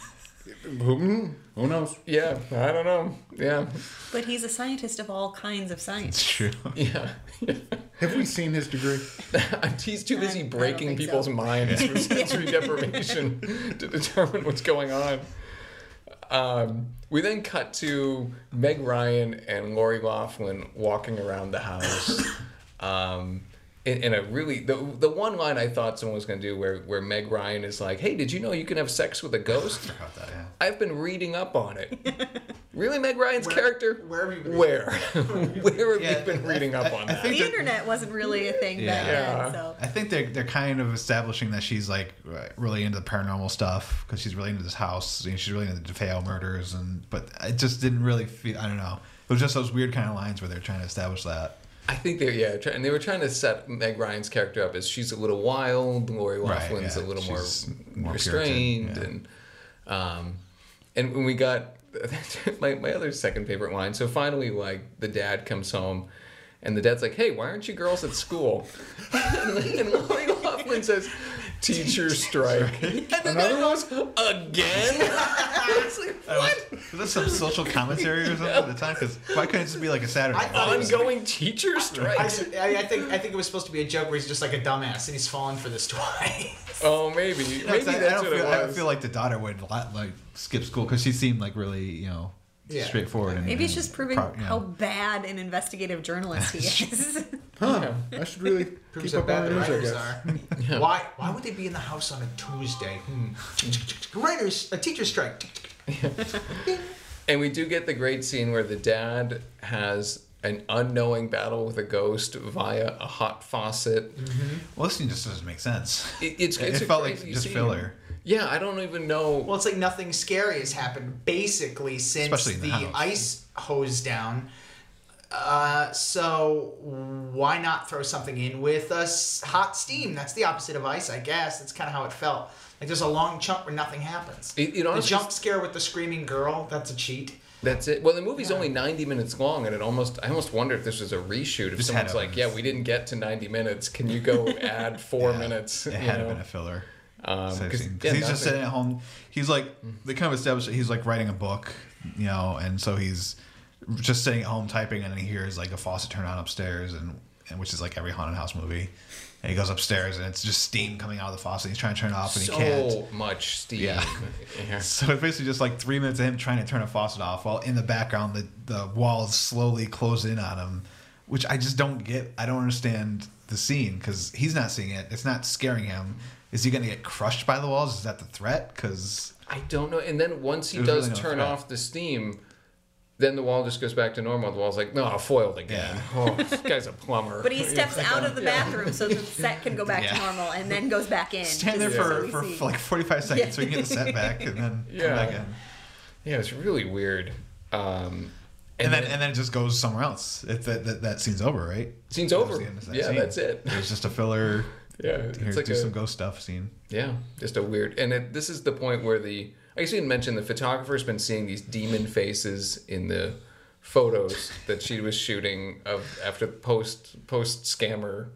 who, who knows? Yeah, I don't know. Yeah, But he's a scientist of all kinds of It's science. true. yeah. Have we seen his degree? He's too busy I- I don't breaking think people's so. minds with sensory deprivation to determine what's going on. Um, we then cut to Meg Ryan and Lori Loughlin walking around the house. Um, in, in a really the the one line I thought someone was going to do where where Meg Ryan is like, "Hey, did you know you can have sex with a ghost?" About that, yeah. I've been reading up on it. Really, Meg Ryan's Where- character? where have you been Where? Where have Yeah, you been I- reading up I- on I that? think The they're- internet wasn't really a thing back Yeah. then, so. I think they're they're kind of establishing that she's like really into the paranormal stuff because she's really into this house. You know, she's really into the DeFeo murders, and but it just didn't really feel. I don't know. It was just those weird kind of lines where they're trying to establish that. I think they're yeah, try, and they were trying to set Meg Ryan's character up as she's a little wild, Lori Right, Loughlin's yeah, a little more, she's more restrained, Puritan, and um, and when we got my my other second favorite line. So finally, like the dad comes home, and the dad's like, "Hey, why aren't you girls at school?" and, and Lori Loughlin says, "Teacher strike," and then Another that goes again. It's like, what? Was that some social commentary or something at the time? Because why couldn't it just be like a Saturday? I thought it was- Ongoing teacher strike. I, I think I think it was supposed to be a joke where he's just like a dumbass and he's fallen for this twice. Oh, maybe. You know, Maybe it's- I that's don't what feel, it I don't was. feel like the daughter would like skip school because she seemed like really, you know, Yeah. straightforward. And, Maybe it's and just proving pro- you know. how bad an investigative journalist he is. Huh? I should really Proves keep how up on bad the the news, I writers guess. are. Why why would they be in the house on a Tuesday? Hmm. Writers a teacher strike. And we do get the great scene where the dad has an unknowing battle with a ghost via a hot faucet. Well, this scene just doesn't make sense. It, it's, It it's a felt like crazy just scene. filler. Yeah, I don't even know. Well, it's like nothing scary has happened basically since Especially in the the, house. ice hose down. Uh, so why not throw something in with us hot steam? That's the opposite of ice, I guess. That's kind of how it felt. Like there's a long chunk where nothing happens. It- it the honestly- jump scare with the screaming girl, that's a cheat. That's it. Well, the movie's only ninety minutes long, and it almost I almost wonder if this was a reshoot. If Just had someone's to- like, "Yeah, we didn't get to ninety minutes. Can you go add four Yeah, minutes?" It you had to know? have been a filler. Um, Because 'cause, he's yeah, just nothing- sitting at home. He's like, they kind of established that he's like writing a book, you know, and so he's just sitting at home typing, and then he hears like a faucet turn on upstairs, and, and which is like every haunted house movie. And he goes upstairs, and it's just steam coming out of the faucet. He's trying to turn it off, and he can't. so much steam. Yeah. Yeah. So it's basically just like three minutes of him trying to turn a faucet off, while in the background the the walls slowly close in on him, which I just don't get. I don't understand the scene because he's not seeing it. It's not scaring him. Is he going to get crushed by the walls? Is that the threat? Because I don't know. And then once he There's does really no turn threat. off the steam, then the wall just goes back to normal. The wall's like, no, foiled again. Yeah. Oh, this guy's a plumber. But he steps out of the Yeah. bathroom so the set can go back Yeah. to normal and then goes back in. stand there just so for, we for, see. for like forty-five seconds Yeah. so he can get the set back and then Yeah. come back in. Yeah, it's really weird. Um, And, then, and then it just goes somewhere else. It, that, that that scene's over, right? scene's That was over. the end of that Yeah, scene. that's it. There's just a filler. Yeah, Here, it's like do a, some ghost stuff scene. yeah, just a weird. And it, this is the point where the I guess you didn't mention the photographer's been seeing these demon faces in the photos that she was shooting of after post post scammer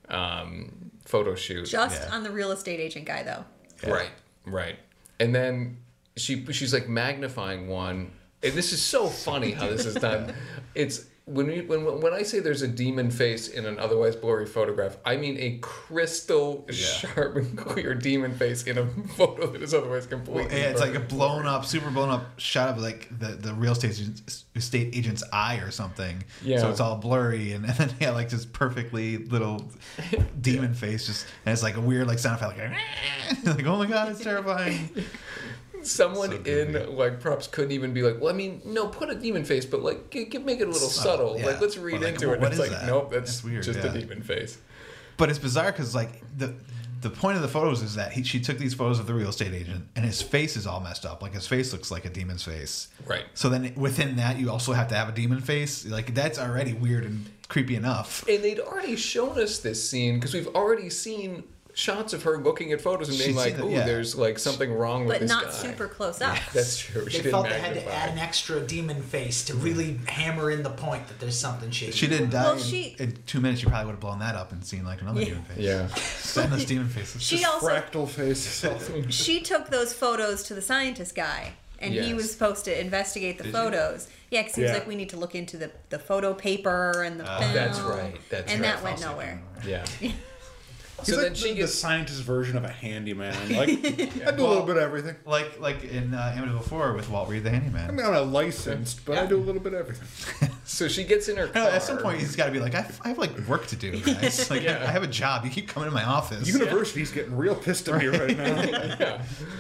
um, photo shoot. Just Yeah. on the real estate agent guy, though. Right, right. And then she she's like magnifying one. And this is so funny how this is done. It's when we, when when I say there's a demon face in an otherwise blurry photograph, I mean a crystal sharp and clear demon face in a photo that is otherwise completely. Well, yeah, it's like a blurry. blown up, super blown up shot of like the, the real estate agent's, estate agent's eye or something. Yeah. So it's all blurry, and, and then yeah, like this perfectly little demon face, just and it's like a weird like sound effect, like, like oh my god, it's terrifying. Someone So in goofy. like props couldn't even be like, well, I mean, no, put a demon face, but like, g- g- make it a little Subtle, subtle. yeah. Like, let's read But, like, into well, it. what It's is like, that? nope, that's, That's weird, just yeah. a demon face. But it's bizarre because like the the point of the photos is that he, she took these photos of the real estate agent, and his face is all messed up. Like his face looks like a demon's face. Right. So then within that, you also have to have a demon face. Like that's already weird and creepy enough. And they'd already shown us this scene because we've already seen shots of her looking at photos and being She's like, seen it, "Ooh, yeah. there's like something wrong with But this not guy." super close up. That's true. She They didn't felt they had to magnify. add an extra demon face to really hammer in the point that there's something shady. She didn't die Well, in, she- in two minutes. You probably would have blown that up and seen like another Yeah. demon face. Yeah. Endless demon faces. She Just also fractal face. she took those photos to the scientist guy, and he Yes. was supposed to investigate the Did photos. Yeah, because he was Yeah. like, we need to look into the, the photo paper and the film. That's right, that's and right. that went nowhere. Yeah. He's So like then she the, gets. the scientist version of a handyman. Like, I do a little bit of everything. Like like in uh, Amityville four with Walt Reed the handyman. I'm not a licensed, but I do a little bit of everything. So she gets in her I car. know, at some point, he's got to be like, I have, I have like work to do, guys. Like, Yeah. I have a job. You keep coming to my office. University's getting real pissed at me right now. Yeah.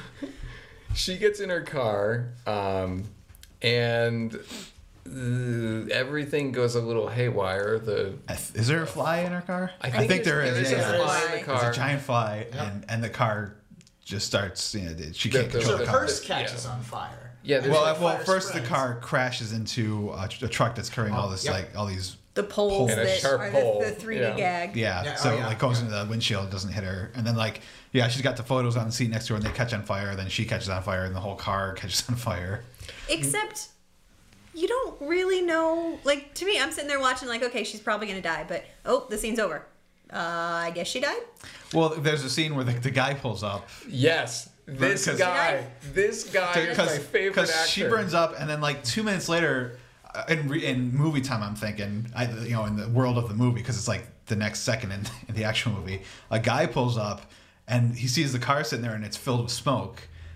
She gets in her car, um, and uh, everything goes a little haywire. The Is there a fly in her car? I think, there there's, is. There's yeah. a fly in the There's car. There's a giant fly, and, and the car just starts. You know, she can't The- the- control So the the car. purse catches Yeah. on fire. Yeah, there's Well, like, well, fire first the spreads. car crashes into a, a truck that's carrying all this yep. like all these. The poles And a that sharp are pole, the, the three D yeah. gag. Yeah, Yeah, so oh, yeah, like goes yeah. into the windshield, doesn't hit her, and then like yeah, she's got the photos on the seat next to her, and they catch on fire. Then she catches on fire, and the whole car catches on fire. Except you don't really know. Like, to me, I'm sitting there watching, like, okay, she's probably going to die, but oh, the scene's over. Uh, I guess she died? Well, there's a scene where the, the guy pulls up. yes, this Because- guy, this guy is my favorite actor. she burns up, and then like two minutes later, uh, in, re- in movie time, I'm thinking, I, you know, in the world of the movie, because it's like the next second in, in the actual movie, a guy pulls up, and he sees the car sitting there, and it's filled with smoke,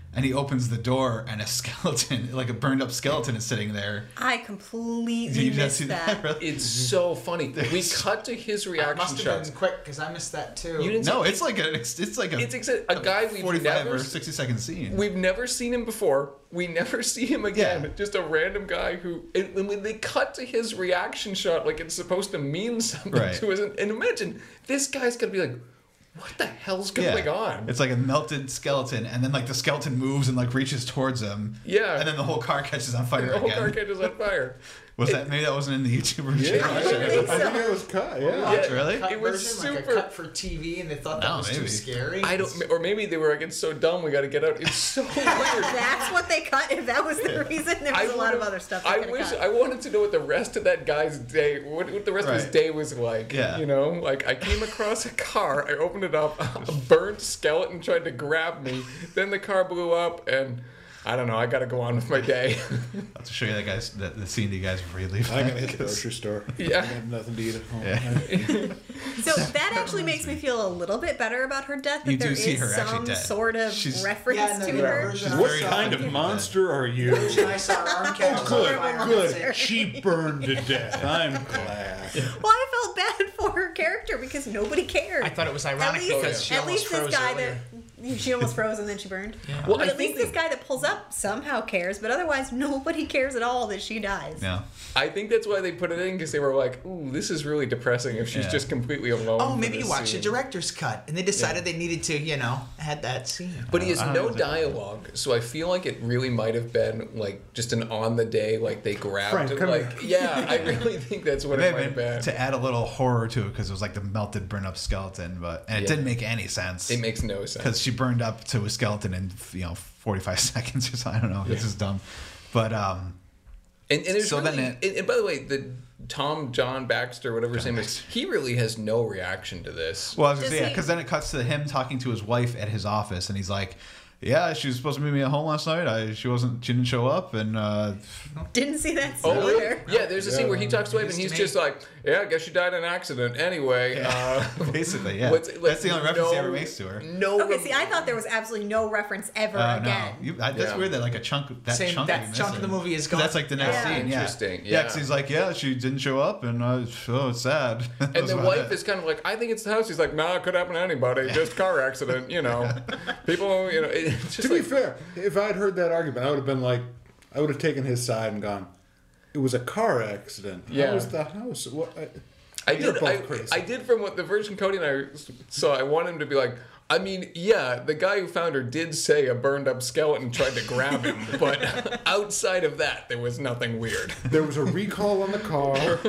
and he opens the door, and a skeleton, like a burned up skeleton, is sitting there. I completely Did you not missed see that. that? Really? It's so funny. We cut to his It reaction must have shots. been quick because I missed that too. You didn't No, see- it's like a it's, it's like a It's exa- a guy we've forty-five never or sixty second scene. We've never seen him before. We never see him again. Yeah. Just a random guy who, and and when they cut to his reaction shot, like it's supposed to mean something Right. to us. And, and imagine this guy's gonna be like, "What the hell's going on?" It's like a melted skeleton, and then like the skeleton moves and like reaches towards him. Yeah. And then the whole car catches on fire the whole again. car catches on fire. Was It- that maybe that wasn't in the YouTuber Yeah, channel? I I think I so. think it was cut. Yeah. Yeah. Really? Cut It was version, like super- a cut for T V, and they thought that Oh, was maybe. too scary. I don't, or maybe they were like, "It's so dumb, we got to get out." It's so weird. That's what they cut. If that was the reason, there was a lot of would've- other stuff. They I could've wish cut. I wanted to know what the rest of that guy's day, what, what the rest of his Right. day was like. Yeah. You know, like I came across a car, I opened it up, a burnt skeleton tried to grab me, then the car blew up, and I don't know. I got to go on with my day. I'll have to show you that guy's the, the scene to you guys before you leave. I gotta hit the grocery store. Yeah. I have nothing to eat at home. Yeah. So that actually makes me feel a little bit better about her death. That You do there see is her actually some dead. sort of She's- reference Yeah, no, to the her. version She's What very kind happy. of monster are you? version I saw arm catch on Good, fire. good. She burned to death. I'm glad. Well, I felt bad for her character because nobody cared. I thought it was at ironic least, because she at almost least this froze guy earlier. that she almost froze and then she burned. Well, But I at think least this they- guy that pulls up somehow cares, but otherwise nobody cares at all that she dies. Yeah. I think that's why they put it in because they were like, "Ooh, this is really depressing if she's Yeah. just completely alone." Oh, for maybe this you watched scene. the director's cut, and they decided they needed to, you know, add that scene. But he has I don't no know. dialogue, so I feel like it really might have been like just an on the day, like they grabbed Frank, it. come Like, here. yeah, I really think that's what it might have Maybe been. to add a little horror to it because it was like the melted, burned up skeleton, but and it Yeah. didn't make any sense. It makes no sense. because she burned up to a skeleton in you know forty-five seconds or something. I don't know. This is dumb, but um, And, and, it's So really, then it- and, and by the way, the Tom John Baxter, whatever his John name is, he really has no reaction to this. well, I was gonna Does say, yeah, he- because then it cuts to him talking to his wife at his office, and he's like, "Yeah, she was supposed to meet me at home last night. I she wasn't. She didn't show up, and uh, Didn't see that scene Oh, really? either. Yeah, there's a scene where he talks to wife and Used to he's me. just like, "Yeah, I guess she died in an accident anyway." Uh, basically, yeah, what's- like, that's the only reference he no- ever makes to her." No. Okay, see, I thought there was absolutely no reference ever Oh again. no, you, I, that's Yeah. weird that like a chunk that Same- chunk that of chunk of the movie is gone. That's like the next Yeah. scene. Yeah, Interesting, Yeah, yeah. because he's like, "Yeah, she didn't show up, and uh, oh, it's sad." That And was the about wife it. is kind of like, "I think it's the house." He's like, "Nah, it could happen to anybody. Just car accident, you know. People, you know." It's just To be like, fair, if I'd heard that argument, I would have been like, I would have taken his side and gone, it was a car accident. Yeah. How was the house? What? I, I You're did. both I, crazy. I did from what the version Cody and I saw. I want him to be like, I mean, yeah, the guy who found her did say a burned up skeleton tried to grab him, but outside of that, there was nothing weird. There was a recall on the car.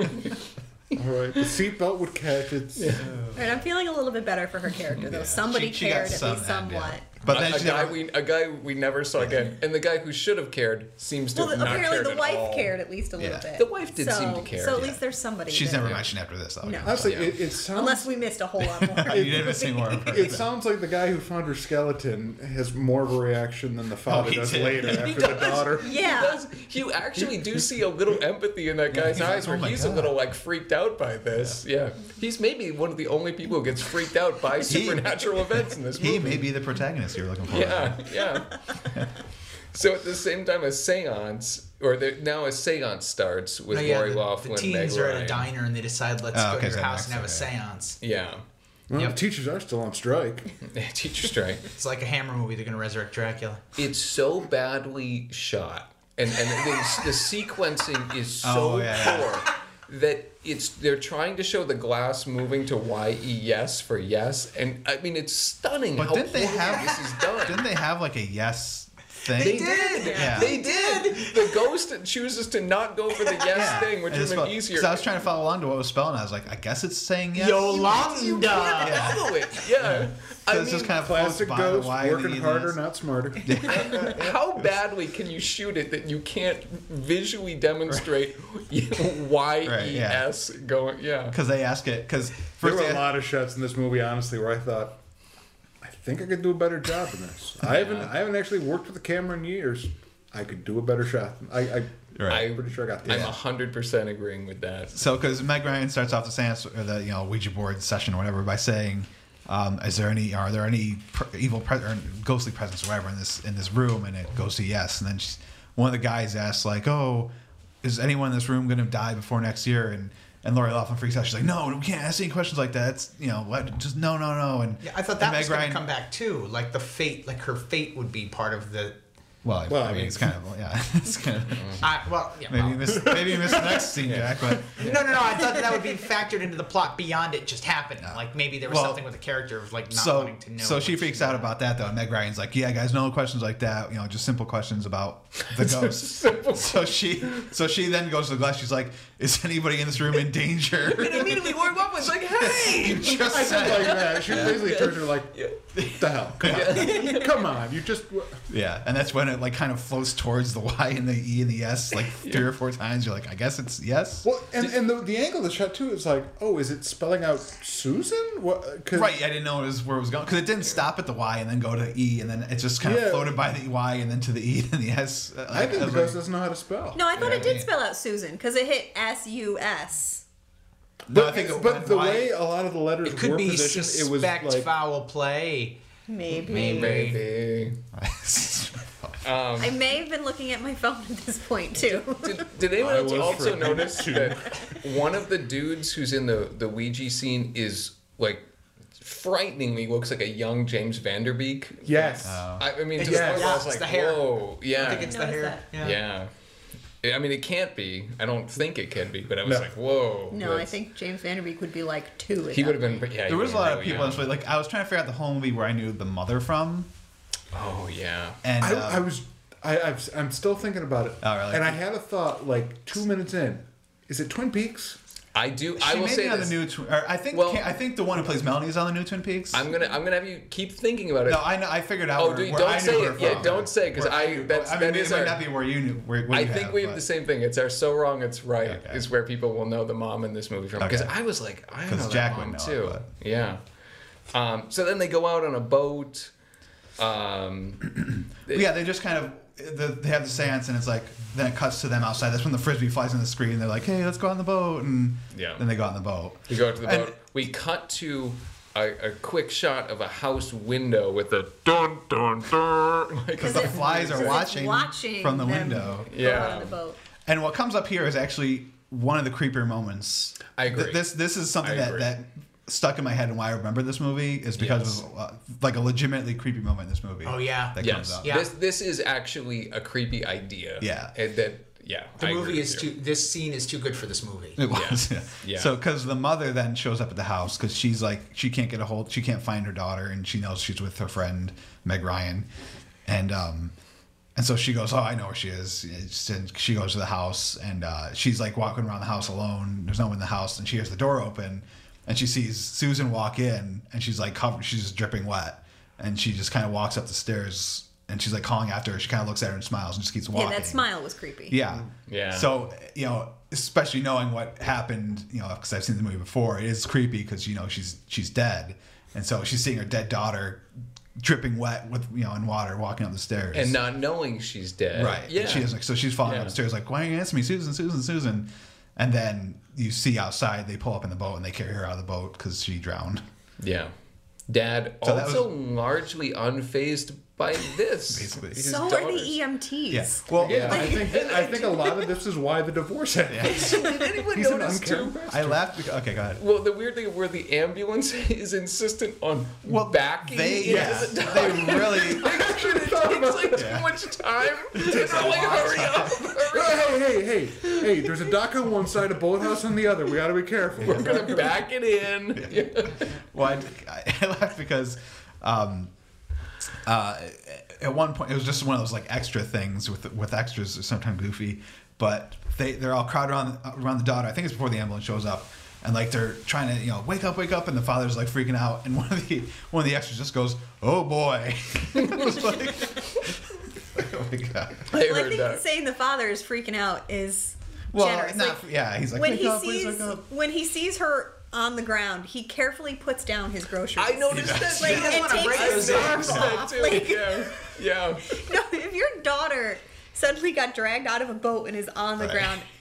All right, the seatbelt would catch it. All right, I'm feeling a little bit better for her character, though. Somebody She- she got cared at some least end, yeah. somewhat. But a, then a she guy never- we a guy we never saw again, and the guy who should have cared seems to Well, have not apparently cared the at wife all. cared at least a little Yeah. bit. The wife did so, seem to care, So at yeah. least there's somebody. She's that- never mentioned after this, though. No. Honestly, Yeah. it, it sounds. Unless we missed a whole lot more. You didn't miss any more. of her. It sounds like the guy who found her skeleton has more of a reaction than the father he does did. later He after the does. daughter. Yeah. He does. You actually do see a little empathy in that guy's he's like, eyes, where "Oh my he's a God." little like freaked out by this. Yeah. he's maybe one of the only people who gets freaked out by supernatural events in this movie. He may be the protagonist you're looking for. Yeah, yeah. So at the same time, a seance, or there, now a seance starts with No, yeah, Lori the, Loughlin, the Meg teens are at a Ryan. diner and they decide, let's Oh, go okay, to so your house next, and have a okay. seance. Yeah. Well, Yep. the teachers are still on strike. Teacher strike. It's like a Hammer movie. They're going to resurrect Dracula. It's so badly shot, and and the, the sequencing is so Oh, yeah, yeah. poor that it's they're trying to show the glass moving to Y E yes for yes, and I mean it's stunning But how didn't they poorly have this is done. Didn't they have like a yes thing? They did. Yeah. They did. The ghost chooses to not go for the yes Yeah. thing, which And would it's have been spelled- easier. 'cause I was trying to follow along to what it was spelling. I was like, I guess it's saying yes. Yolanda! Yeah. Follow it. Yeah. I So mean, it's just kind of floats Classic by ghost, the Y and working the harder, yes. not smarter. how badly can you shoot it that you can't visually demonstrate Y E S going? Yeah. Because they ask it. Because There first were they a lot of shots in this movie, honestly, where I thought, I think I could do a better job in this. I haven't, I haven't actually worked with the camera in years. I could do a better shot. I, I Right. I'm pretty sure I got this. I'm a hundred percent agreeing with that. So, because Meg Ryan starts off the seance or the you know Ouija board session or whatever by saying, um, is there any are there any pr- evil pre- or ghostly presence or whatever in this in this room? And it goes to yes. And then she, one of the guys asks like, oh, is anyone in this room going to die before next year? And and Lori Loughlin freaks out. She's like, no, we can't ask any questions like that. It's, you know, what? Just no, no, no. And Yeah, I thought and that Meg was going Ryan- to come back too. Like the fate, like her fate would be part of the. Well, Well, I I mean, mean- it's kind of yeah, it's kind of I well, yeah, maybe well. you missed maybe you missed the next scene, Jack. But No, no, no. I thought that, that would be factored into the plot beyond it just happening. Like maybe there was Well, something with the character of like not so wanting to know. so she what- freaks out about that though. And Meg Ryan's like, yeah, guys, no questions like that. You know, just simple questions about the ghost. so she so she then goes to the glass. She's like, is anybody in this room in danger? And immediately woke up and was like, hey! You just I said like said. that. She basically turned her like, the hell? Come on. Come on. You just. Yeah, and that's when it like kind of floats towards the Y and the E and the S like three or four times. You're like, I guess it's yes. Well, and, and the, the angle of the shot too is like, oh, is it spelling out Susan? What? Cause, Right, I didn't know it was where it was going because it didn't stop at the Y and then go to E and then it just kind of Yeah. floated by the Y and then to the E and the S. Uh, I think the was ghost like- doesn't know how to spell. No, I thought Yeah, it did yeah. spell out Susan because it hit S U S. No, But, I think it but went the Y. way a lot of the letters It could were be positioned, it was suspect like foul play. Maybe. Maybe. Maybe. Um, I may have been looking at my phone at this point too. Did, did anyone I else was also for- notice that one of the dudes who's in the the Ouija scene is like frighteningly looks like a young James Vanderbeek? yes. I, I mean, It's to yeah, the point where I was it's like, the hair. whoa, yeah, I think it's the Notice hair. that. yeah. I mean, it can't be. I don't think it can be, but I was No. like, whoa. No, I that's- think James Vanderbeek would be like two. at he that would have been. point. Yeah, There he was a would've lot been of people. really Honestly, like I was trying to figure out the whole movie where I knew the mother from, young. Oh yeah. and I, uh, I was. I, I've, I'm still thinking about it. Oh, really? And I had a thought like two minutes in. Is it Twin Peaks? I do. she I will may say be on this. the new. Tw- or I think Well- I think the one who plays Melanie is on the new Twin Peaks. I'm gonna. I'm gonna have you keep thinking about it. no, I know. I figured out. Oh, where, dude, where don't I knew say her it. Yeah, from. don't say it, 'cause Where I- knew- that's- I mean, that is it might our- not be where you knew. Where, what I you think have, we have but- the same thing. It's our so wrong, it's right. Okay. Is where people will know the mom in this movie from. Because Okay. I was like, I 'Cause know that Jack mom would know too. it, Yeah. Um, so then they go out on a boat. Um, Yeah, they just kind of the, they have the seance, and it's like then it cuts to them outside. That's when the frisbee flies on the screen. They're like, "Hey, let's go on the boat," and Yeah. then they go on the boat. we go to the And- boat. We cut to a, a quick shot of a house window with a dun dun dun. Like, Because the it- flies are Because watching, it's watching from the them window. go Yeah. on the boat. And what comes up here is actually one of the creepier moments. I agree. Th- This this is something I that, agree. that stuck in my head and why I remember this movie is because Yes. it was uh, like a legitimately creepy moment in this movie. Oh, yeah. that comes yes. up. Yeah. This this is actually a creepy idea. Yeah. And that yeah. The I agree movie with is you. too. This scene is too good for this movie. It was. Yeah. Yeah. So, because the mother then shows up at the house because she's like, she can't get a hold, she can't find her daughter, and she knows she's with her friend Meg Ryan, and um, and so she goes, oh, I know where she is. And she goes to the house, and uh, she's like walking around the house alone. There's no one in the house, and she hears the door open, and she sees Susan walk in, and she's like covered, she's just dripping wet, and she just kind of walks up the stairs. And she's like calling after her. She kind of looks at her and smiles and just keeps walking. Yeah, that smile was creepy. Yeah. Yeah. So, you know, especially knowing what happened, you know, because I've seen the movie before, it is creepy because, you know, she's she's dead. And so she's seeing her dead daughter dripping wet with, you know, in water walking up the stairs. and not knowing she's dead. Right. Yeah. And she is like, so she's falling Yeah. upstairs like, why are you answering me? Susan, Susan, Susan. And then you see outside, they pull up in the boat and they carry her out of the boat because she drowned. Yeah. Dad So that also largely unfazed by this. Basically. His So are the daughters. E M Ts. Yeah. Well, Yeah, I think I think a lot of this is why the divorce happened. Did anyone He's an notice too? uncaring I laughed because, okay, go ahead. Well, the weird thing where the ambulance is insistent on Well, backing they, into yeah, the they really, Like, it takes like too Yeah. much time. It's like, hurry up, hurry up. Hey, hey, hey, hey! There's a dock on one side, a boathouse on the other. We got to be careful. We're gonna back it in. Yeah. well, I, I laughed because um, uh, at one point it was just one of those like extra things with with extras are sometimes goofy, but they they're all crowded around around the daughter. I think it's before the ambulance shows up, and like they're trying to you know wake up, wake up, and the father's like freaking out, and one of the one of the extras just goes, "Oh boy!" It was like, oh my god. I Well, I heard think that. saying the father is freaking out is Well, generous. not, Like, yeah, he's like, when wake he up, please sees wake up. when he sees her on the ground, he carefully puts down his groceries. I noticed that. Like, too. and wanna takes break his those scarf eggs. That off. too. Like, Yeah. Yeah. no, if your daughter suddenly got dragged out of a boat and is on the Right. ground,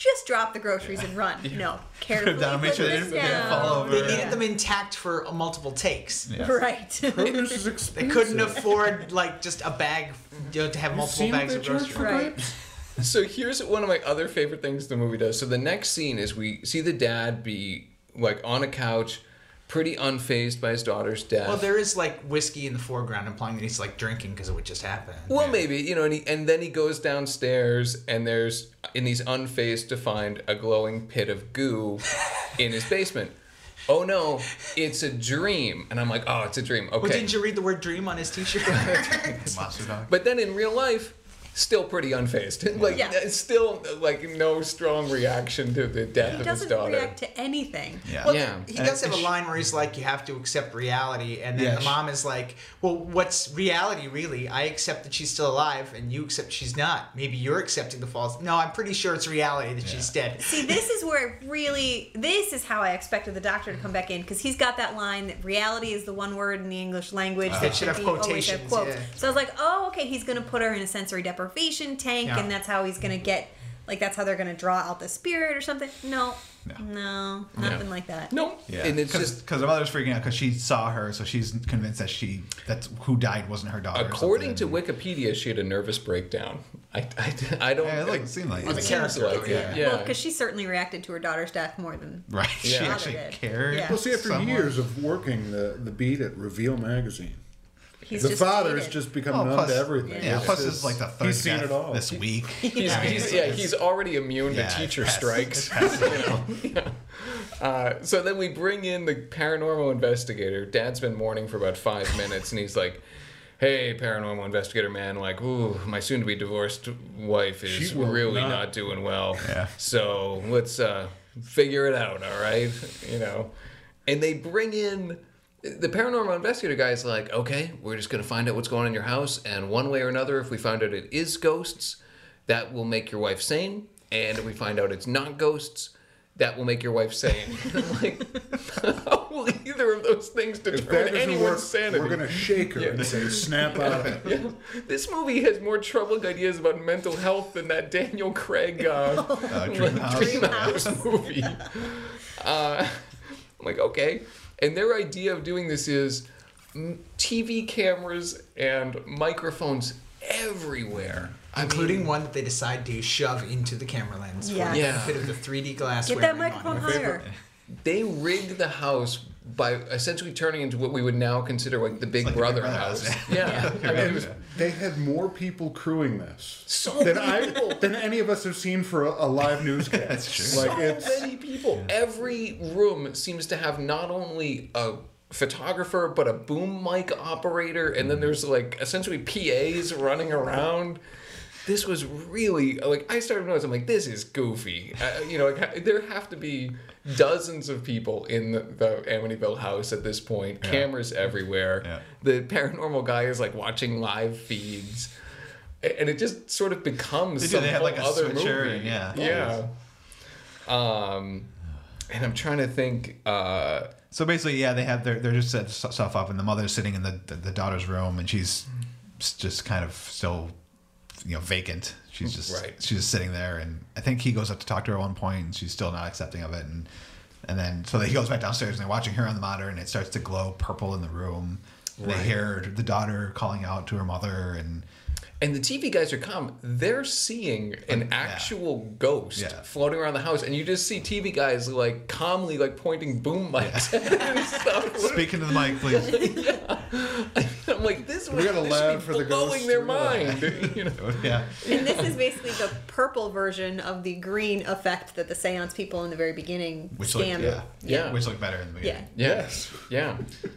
just drop the groceries and run. No, carefully down, make put sure they this didn't- they didn't down. fall over. They needed Yeah. them intact for multiple takes. Yeah. Right. Produce is They expensive. couldn't afford like just a bag, you know, to have You multiple seen what bags they of charge groceries. for Right. grapes? So here's one of my other favorite things the movie does. So the next scene is we see the dad be like on a couch, pretty unfazed by his daughter's death. Well, there is like whiskey in the foreground, implying that he's like drinking because it would just happen. Well, maybe, you know, and, he, and then he goes downstairs and there's, and he's unfazed to find a glowing pit of goo in his basement. Oh no, it's a dream. And I'm like, oh, it's a dream. Okay. Well, didn't you read the word "dream" on his T-shirt? Monster dog. But then in real life, still pretty unfazed. Like, Yeah. it's still like no strong reaction to the death He of his doesn't daughter. react to anything. Yeah. Well, Yeah. he And does have a it's- line where he's like, "You have to accept reality," and then Yeah, the she- mom is like, "Well, what's reality really? I accept that she's still alive, and you accept she's not. Maybe you're accepting the false. No, I'm pretty sure it's reality that she's dead." See, this is where it really, this is how I expected the doctor to come back in, because he's got that line that reality is the one word in the English language that should have be- always quotations, quotes. yeah. So I was like, oh, okay, he's going to put her in a sensory deprivation tank, Yeah. and that's how he's going to get, like, that's how they're going to draw out the spirit or something. No, no, nothing like that. No. Yeah, And it's because just, the mother's freaking out because she saw her, so she's convinced that she that who died wasn't her daughter. or according to something. Wikipedia, she had a nervous breakdown. I, I, I don't Yeah, it like, doesn't seem like Well, it. the seems character, like though, it. yeah. Yeah. Well, because she certainly reacted to her daughter's death more than. Right, she Yeah. actually Did. cared. Yeah. Well, see, after somewhat. years of working the, the beat at Reveal magazine, He's the just father's jaded. just become Oh, numb plus- to everything. Yeah, It's plus just- it's like the third he's seen death it all. this week. He's, I mean, he's, it's- yeah, it's- he's already immune yeah, to teacher it's past- strikes. it's past- Uh, so then we bring in the paranormal investigator. Dad's been mourning for about five minutes, and he's like, "Hey, paranormal investigator man, like, ooh, my soon-to-be divorced wife is She will really not- not doing well. Yeah. So let's uh, figure it out, all right? You know." And they bring in the paranormal investigator guy's like, "Okay, we're just gonna find out what's going on in your house, and one way or another, if we find out it is ghosts, that will make your wife sane, and if we find out it's not ghosts, that will make your wife sane." I'm like, how will either of those things If that determine doesn't anyone's work, sanity? we're gonna shake her and say, "Snap out of it." Yeah. This movie has more troubling ideas about mental health than that Daniel Craig uh, Uh, Dream like, House. Dream House movie. Uh, I'm like, okay. And their idea of doing this is mm, T V cameras and microphones everywhere. I Including mean, one that they decide to shove into the camera lens Yeah. for the Yeah. benefit of the three D glass. Get that wearing microphone audience. higher. they rigged the house by essentially turning into what we would now consider like the Big like the Brother, Big Brother house. house, Yeah. I mean, it was They had more people crewing this so than many I people. than any of us have seen for a, a live newscast. That's true. Like so it's many people. Every room seems to have not only a photographer but a boom mic operator, and then there's like essentially P As running around. This was really like I started noticing. I'm like, this is goofy. Uh, you know, like, there have to be dozens of people in the, the Amityville house at this point. Cameras everywhere. Yeah. The paranormal guy is like watching live feeds, and it just sort of becomes They do, some they have, whole like, a other switcher movie. and yeah. yeah. Um, and I'm trying to think. Uh, So basically, yeah, they have their they're just set stuff up, and the mother's sitting in the, the the daughter's room, and she's just kind of still, you know, vacant. She's just Right. she's just sitting there, and I think he goes up to talk to her at one point, and she's still not accepting of it, and and then so he goes back downstairs, and they're watching her on the monitor, and it starts to glow purple in the room. And Right. They hear the daughter calling out to her mother, and and the T V guys are calm. They're seeing an actual ghost Yeah. floating around the house, and you just see T V guys like calmly like pointing boom mics at it and stuff. speaking to the mic, please. I'm like, this We was got a this lab should for be the blowing ghosts their to realize. mind. You know? Yeah. And this is basically the purple version of the green effect that the seance people in the very beginning Which looked, scammed. yeah, Yeah. which looked better in the beginning. Yeah. Yes. Yeah.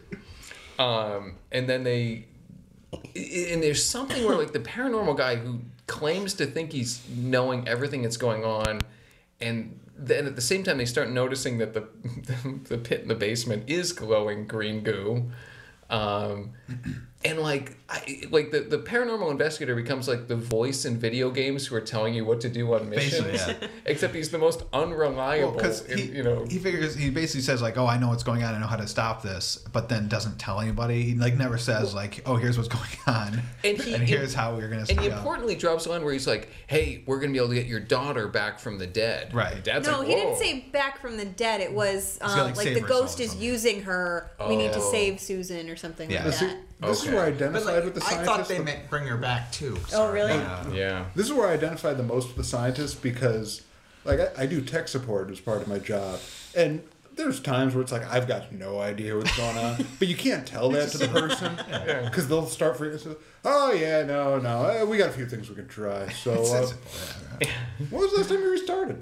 Um, and then they, and there's something where like the paranormal guy who claims to think he's knowing everything that's going on, and then at the same time they start noticing that the the pit in the basement is glowing green goo. Um, And like, I, like the, the paranormal investigator becomes like the voice in video games who are telling you what to do on missions. Basically, yeah. Except he's the most unreliable. Because in, he, you know, he figures he basically says like, "Oh, I know what's going on. I know how to stop this," but then doesn't tell anybody. He like never says like, "Oh, here's what's going on," And he- here's how we're gonna. and sneak he out. importantly drops on where he's like, "Hey, we're gonna be able to get your daughter back from the dead." Right. And Dad's No, like, he didn't "Whoa." say back from the dead. It was um, gonna, like, like save the her soul ghost or is something. using her. We need to Oh. save Susan or something Yeah. like See, that. this Okay. is where I But identified like, with the I scientists. thought they the- meant bring her back too. Oh, Sorry. really? Yeah. This is where I identified the most with the scientists because, like, I, I do tech support as part of my job, and there's times where it's like I've got no idea what's going on, but you can't tell that to the person because they'll start freaking. Oh yeah, no, no, uh, we got a few things we can try. So, uh, when was the last time you restarted?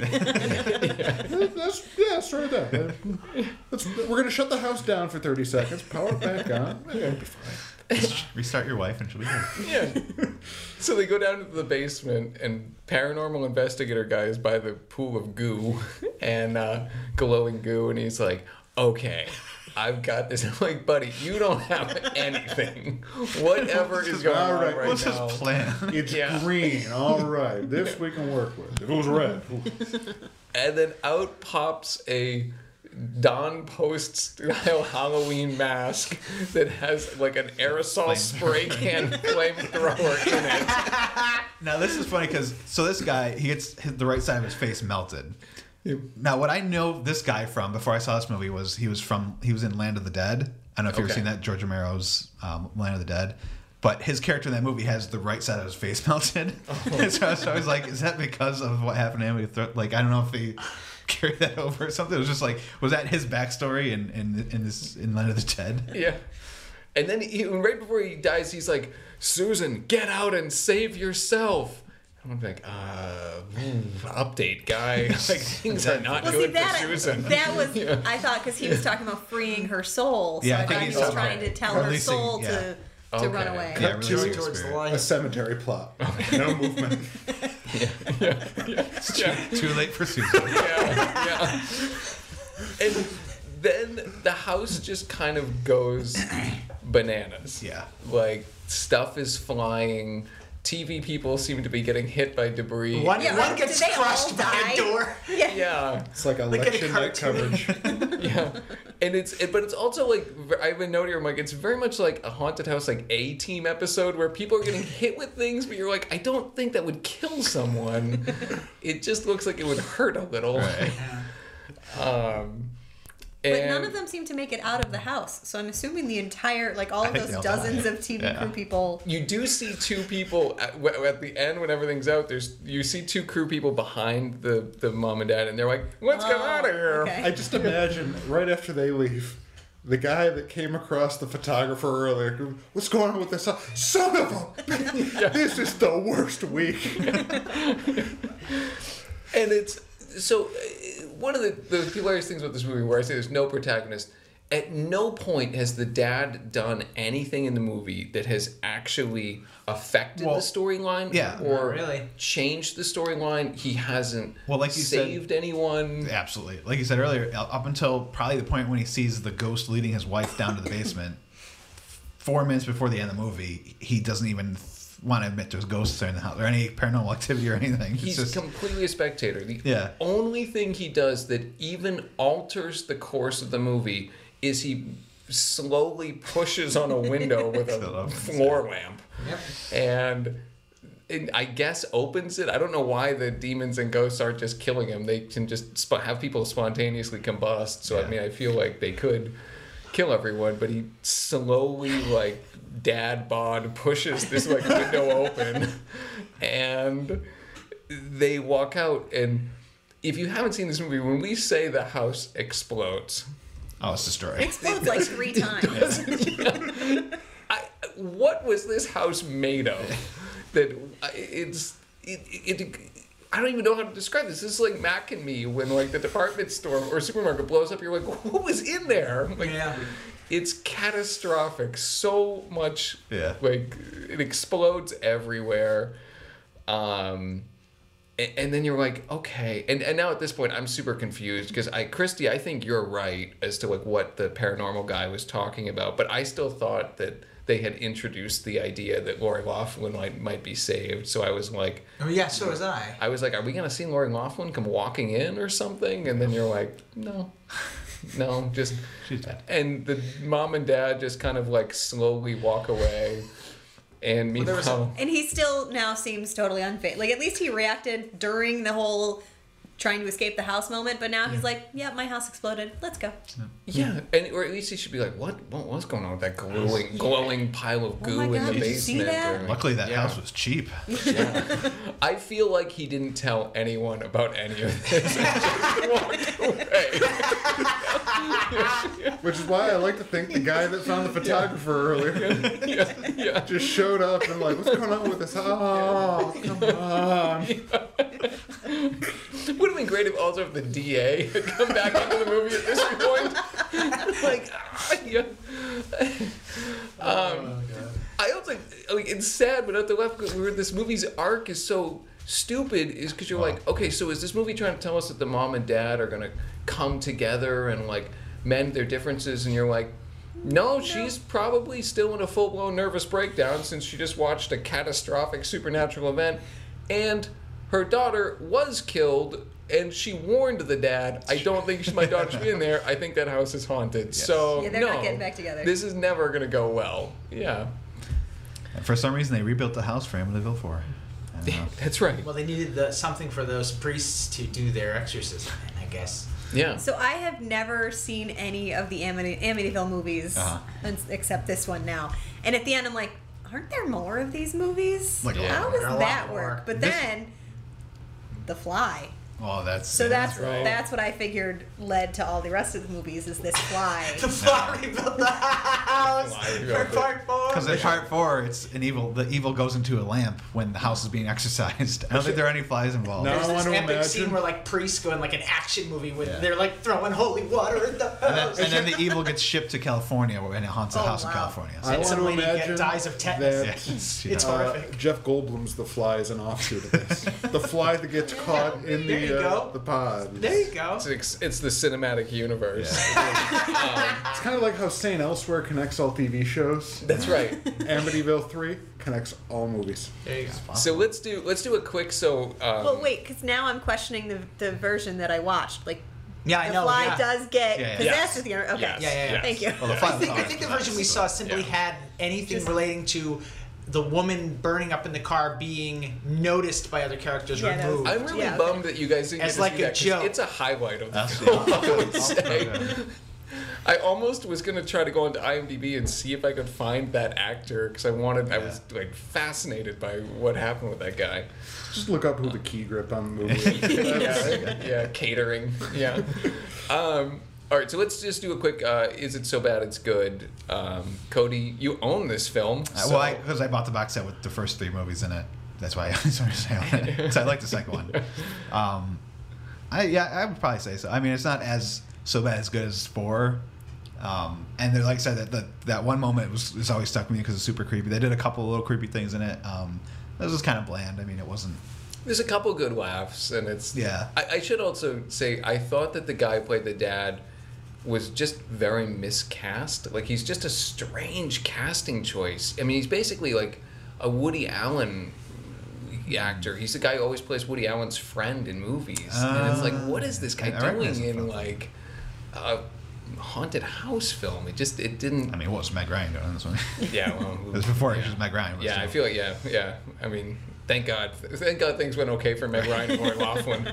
That's, yeah, let's try that. Uh, let's, we're gonna shut the house down for thirty seconds, power it back on. Yeah, it'll be fine. Restart your wife and she'll be good. Yeah. So they go down to the basement, and paranormal investigator guy is by the pool of goo and uh, glowing goo, and he's like, "Okay, I've got this." I'm like, "Buddy, you don't have anything. Whatever is going All on right, right What's now." his plan? It's Yeah. green. All right, this we can work with. If it was red, ooh. And then out pops a Don Post style Halloween mask that has like an aerosol spray can flamethrower in it. Now this is funny because so this guy he gets his, the right side of his face melted. Now what I know this guy from before I saw this movie was he was from he was in Land of the Dead. I don't know if you've ever Okay. seen that George Romero's um, Land of the Dead, but his character in that movie has the right side of his face melted. Oh. so, so I was like, is that because of what happened to him? With thro- Like I don't know if he carried that over or something. It was just like was that his backstory in in in this in Land of the Dead? Yeah. And then he, right before he dies, he's like, "Susan, get out and save yourself." And I'm like, uh, ooh, update, guy. Like, things are not Well, see good that for Susan. that was I thought because he was talking about freeing her soul. So Yeah, I I think thought he he's was talking trying about to tell her releasing- soul yeah. to to run Okay. away. Yeah, Cut really to like Towards the spirit. light. a cemetery plot. No movement. Too late for Susan. yeah, yeah. And then the house just kind of goes bananas. Yeah. Like, stuff is flying. T V people seem to be getting hit by debris. One, Yeah, one like, gets did they all crushed by die? a door. Yeah. Yeah. It's like Like in a election night cartoon. coverage. Yeah, and it's it, but it's also like v- I have a note here. I'm like, it's very much like a haunted house, like A Team episode where people are getting hit with things, but you're like, I don't think that would kill someone. It just looks like it would hurt a little. Right. Um, But and none of them seem to make it out of the house. So I'm assuming the entire, like all I of think those they all dozens die. of T V Yeah. crew people. You do see two people at, w- at the end when everything's out. There's you see two crew people behind the, the mom and dad, and they're like, "Let's get Oh, out of here." okay. I just imagine right after they leave, the guy that came across the photographer earlier, what's going on with this? Son of a! This is the worst week. And it's so uh, one of the, the hilarious things about this movie where I say there's no protagonist. At no point has the dad done anything in the movie that has actually affected Well, the storyline yeah. or Not really. changed the storyline. He hasn't Well, like you said- saved anyone. Absolutely. Like you said earlier, up until probably the point when he sees the ghost leading his wife down to the basement, four minutes before the end of the movie, he doesn't even want to admit there's ghosts there in the house or any paranormal activity or anything. It's He's just, completely a spectator. The Yeah. only thing he does that even alters the course of the movie is he slowly pushes on a window with It a opens, floor lamp. Yep. And it, I guess opens it. I don't know why the demons and ghosts aren't just killing him. They can just sp- have people spontaneously combust. So I Yeah. mean, I feel like they could kill everyone, but he slowly like dad bod pushes this like window open, and they walk out. And if you haven't seen this movie, when we say the house explodes, oh, it's destroyed. It explodes like three times. I, what was this house made of? That I- it's it, it, it I don't even know how to describe this. This is like Mac and Me when like the department store or supermarket blows up. You're like, what was in there? Like, Yeah. it's catastrophic. So much. Yeah. Like it explodes everywhere. Um, and, and then you're like, okay, and and now at this point I'm super confused because I, Christy, I think you're right as to like what the paranormal guy was talking about, but I still thought that they had introduced the idea that Lori Loughlin might might be saved. So I was like, Oh yeah, so was I. I was like, are we gonna see Lori Loughlin come walking in or something? And then you're like, no. No, just She's dead. and the mom and dad just kind of like slowly walk away, and Well, there was a- meanwhile, And he still now seems totally unfit. Like, at least he reacted during the whole trying to escape the house moment, but now he's like, yeah, my house exploded. Let's go. yeah, and or at least he should be like, what, what what's going on with that glowing, glowing pile of Oh goo my in God, the did you see basement? that? or- Luckily, that Yeah. house was cheap. Yeah. I feel like he didn't tell anyone about any of this and just walked away. Which is why I like to think the guy that found the photographer earlier Yeah, yeah. just showed up and like, what's going on with this? Oh, come on. Would have been great if also if the D A had come back into the movie at this point. Like, ah, yeah. Um, I also like it's sad, but at the left, where this movie's arc is so stupid, is because you're like, okay, so is this movie trying to tell us that the mom and dad are gonna come together and like mend their differences? And you're like, no, she's probably still in a full blown nervous breakdown since she just watched a catastrophic supernatural event, and her daughter was killed. And she warned the dad, I don't think my daughter should be in there. I think that house is haunted. So, Yeah, they're no, not getting back together. This is never going to go well. Yeah. And for some reason, they rebuilt the house for Amityville four. I don't know. That's right. Well, they needed the, something for those priests to do their exorcism in, I guess. Yeah. So I have never seen any of the Amity- Amityville movies Uh-huh. ex- except this one now. And at the end, I'm like, aren't there more of these movies? Like a lot How more. does There are a lot that more. work? But This- then, The Fly. Well, that's So yeah, that's right. that's what I figured led to all the rest of the movies is this Fly. The fly rebuilt the house Fly for rebuilt it. part four. because in part four, it's an evil. The evil goes into a lamp when the house is being exorcised. I don't think there are any flies involved. No. There's I this want to epic imagine- scene where like priests go in like an action movie where Yeah. they're like throwing holy water at the And house. then, and then the evil gets shipped to California and it haunts a Oh, house in wow. California. I And want some to lady get- imagine dies of tetanus. that It's, It's uh, horrific. Jeff Goldblum's The Fly is an offshoot of this. The fly that gets caught in There you the uh, go. the pod. There you go. It's, ex- it's the cinematic universe. It's kind of like how Saint Elsewhere connects all T V shows. That's right. Amityville three connects all movies. There you go. So let's do let's do a quick so. Um, Well, wait, because now I'm questioning the, the version that I watched. Like, Yeah, I The know. Fly yeah. does get Yeah, yeah. possessed Yes. with the okay. Yes. Yeah, yeah, yeah. Thank you. Well, the I fly think, I was think the always version we nuts, saw but- simply yeah. had anything Just- relating to the woman burning up in the car being noticed by other characters Yeah, that was- removed. I'm really Yeah, okay. bummed that you guys didn't As get to like see a that 'cause joke. it's a highlight of the That's film. the- I would I'll- say. I'll- I almost was gonna try to go onto IMDb and see if I could find that actor because I wanted. I was like fascinated by what happened with that guy. Just look up who the key grip on the movie is. yeah, yeah, catering. Yeah. Um, all right, so let's just do a quick. Uh, is it so bad it's good? Um, Cody, you own this film. Uh, So, well, because I, bought the box set with the first three movies in it. That's why I sort of say on it. So I like the second one. Um, I yeah, I would probably say so. I mean, it's not as so bad as good as four. Um, and there, like I said, that that, that one moment was, was always stuck with me because it's super creepy. They did a couple of little creepy things in it. Um, it was just kind of bland. I mean, it wasn't. there's a couple good laughs, and it's. Yeah. I, I should also say I thought that the guy who played the dad was just very miscast. Like he's just a strange casting choice. I mean, he's basically like a Woody Allen actor. He's the guy who always plays Woody Allen's friend in movies, and it's like, what is this guy I- I recognize doing him in from- like a haunted house film? It just it didn't. I mean, what was Meg Ryan doing in this one? Yeah, well, it was before yeah. it was Meg Ryan. but Yeah, I still. feel like yeah, yeah. I mean, thank God, thank God things went okay for Meg Ryan and Lori Loughlin.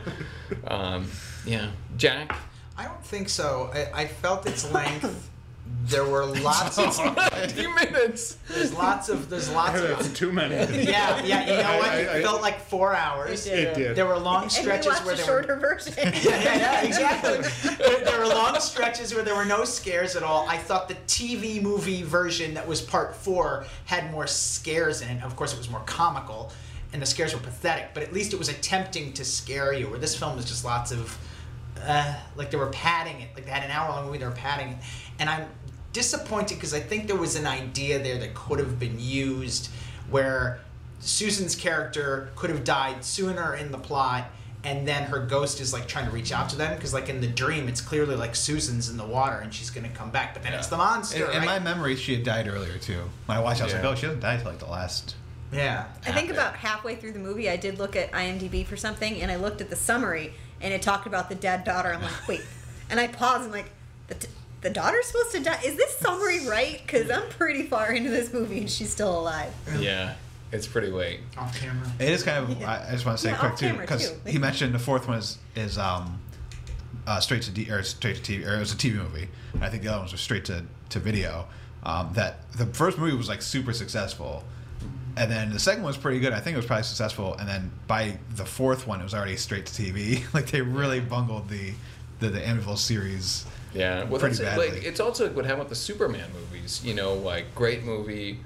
Um, yeah, Jack. I don't think so. I, I felt its length. There were lots of Few minutes. there's lots of there's lots That's of too many. yeah yeah. You know what? I- I- It felt like four hours. It did. There were long And we stretches watched where a there shorter were version. yeah, yeah, yeah, exactly. there, there were long stretches where there were no scares at all. I thought the T V movie version that was part four had more scares in it. Of course, it was more comical, and the scares were pathetic. But at least it was attempting to scare you. Where this film was just lots of, uh, like they were padding it. Like they had an hour long movie, they were padding it, and I'm disappointed because I think there was an idea there that could have been used, where Susan's character could have died sooner in the plot, and then her ghost is like trying to reach out to them because like in the dream it's clearly like Susan's in the water and she's gonna come back, but then it's the monster. In, in right? my memory, she had died earlier too. When I watched, it, I was Yeah. like, oh, she hasn't died till like the last. yeah. I think half about halfway through the movie, I did look at IMDb for something, and I looked at the summary, and it talked about the dead daughter. I'm like, wait, and I paused. I'm like, the, t- the daughter's supposed to die. Is this summary right? Because I'm pretty far into this movie, and she's still alive. Yeah, it's pretty late. Off camera. It is kind of. Yeah. I I just want to say Yeah, quick off too, camera, because too. he mentioned the fourth one is is um, uh, straight to D or straight to T V, or it was a T V movie, and I think the other ones were straight to to video. Um, that the first movie was like super successful, and then the second one was pretty good. I think it was probably successful, and then by the fourth one, it was already straight to T V. Like they really bungled the the, the Amityville series. Yeah, well, Pretty that's badly. like it's also what happened with the Superman movies. You know, like great movie,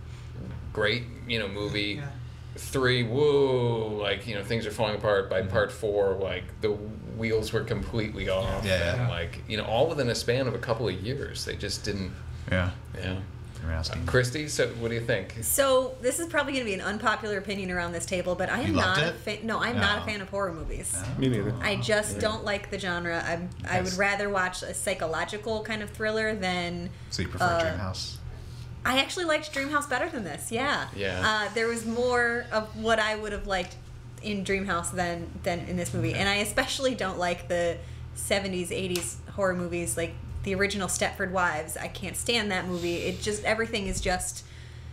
great you know movie. Yeah. Three, whoa, like you know things are falling apart. By Mm-hmm. part four, like the wheels were completely off. Yeah. and, like you know all within a span of a couple of years. They just didn't. Yeah, Yeah. interesting. Christy, so what do you think? So this is probably going to be an unpopular opinion around this table, but I am You loved not a it? fan. No, I'm not a No. fan of horror movies. Me neither. I just don't like the genre. I'm, I would Yes. rather watch a psychological kind of thriller than. So you prefer Uh, Dreamhouse? I actually liked Dreamhouse better than this. Yeah. Yeah. Uh, there was more of what I would have liked in Dreamhouse than than in this movie, and I especially don't like the seventies, eighties horror movies like the original Stepford Wives. I can't stand that movie. It just everything is just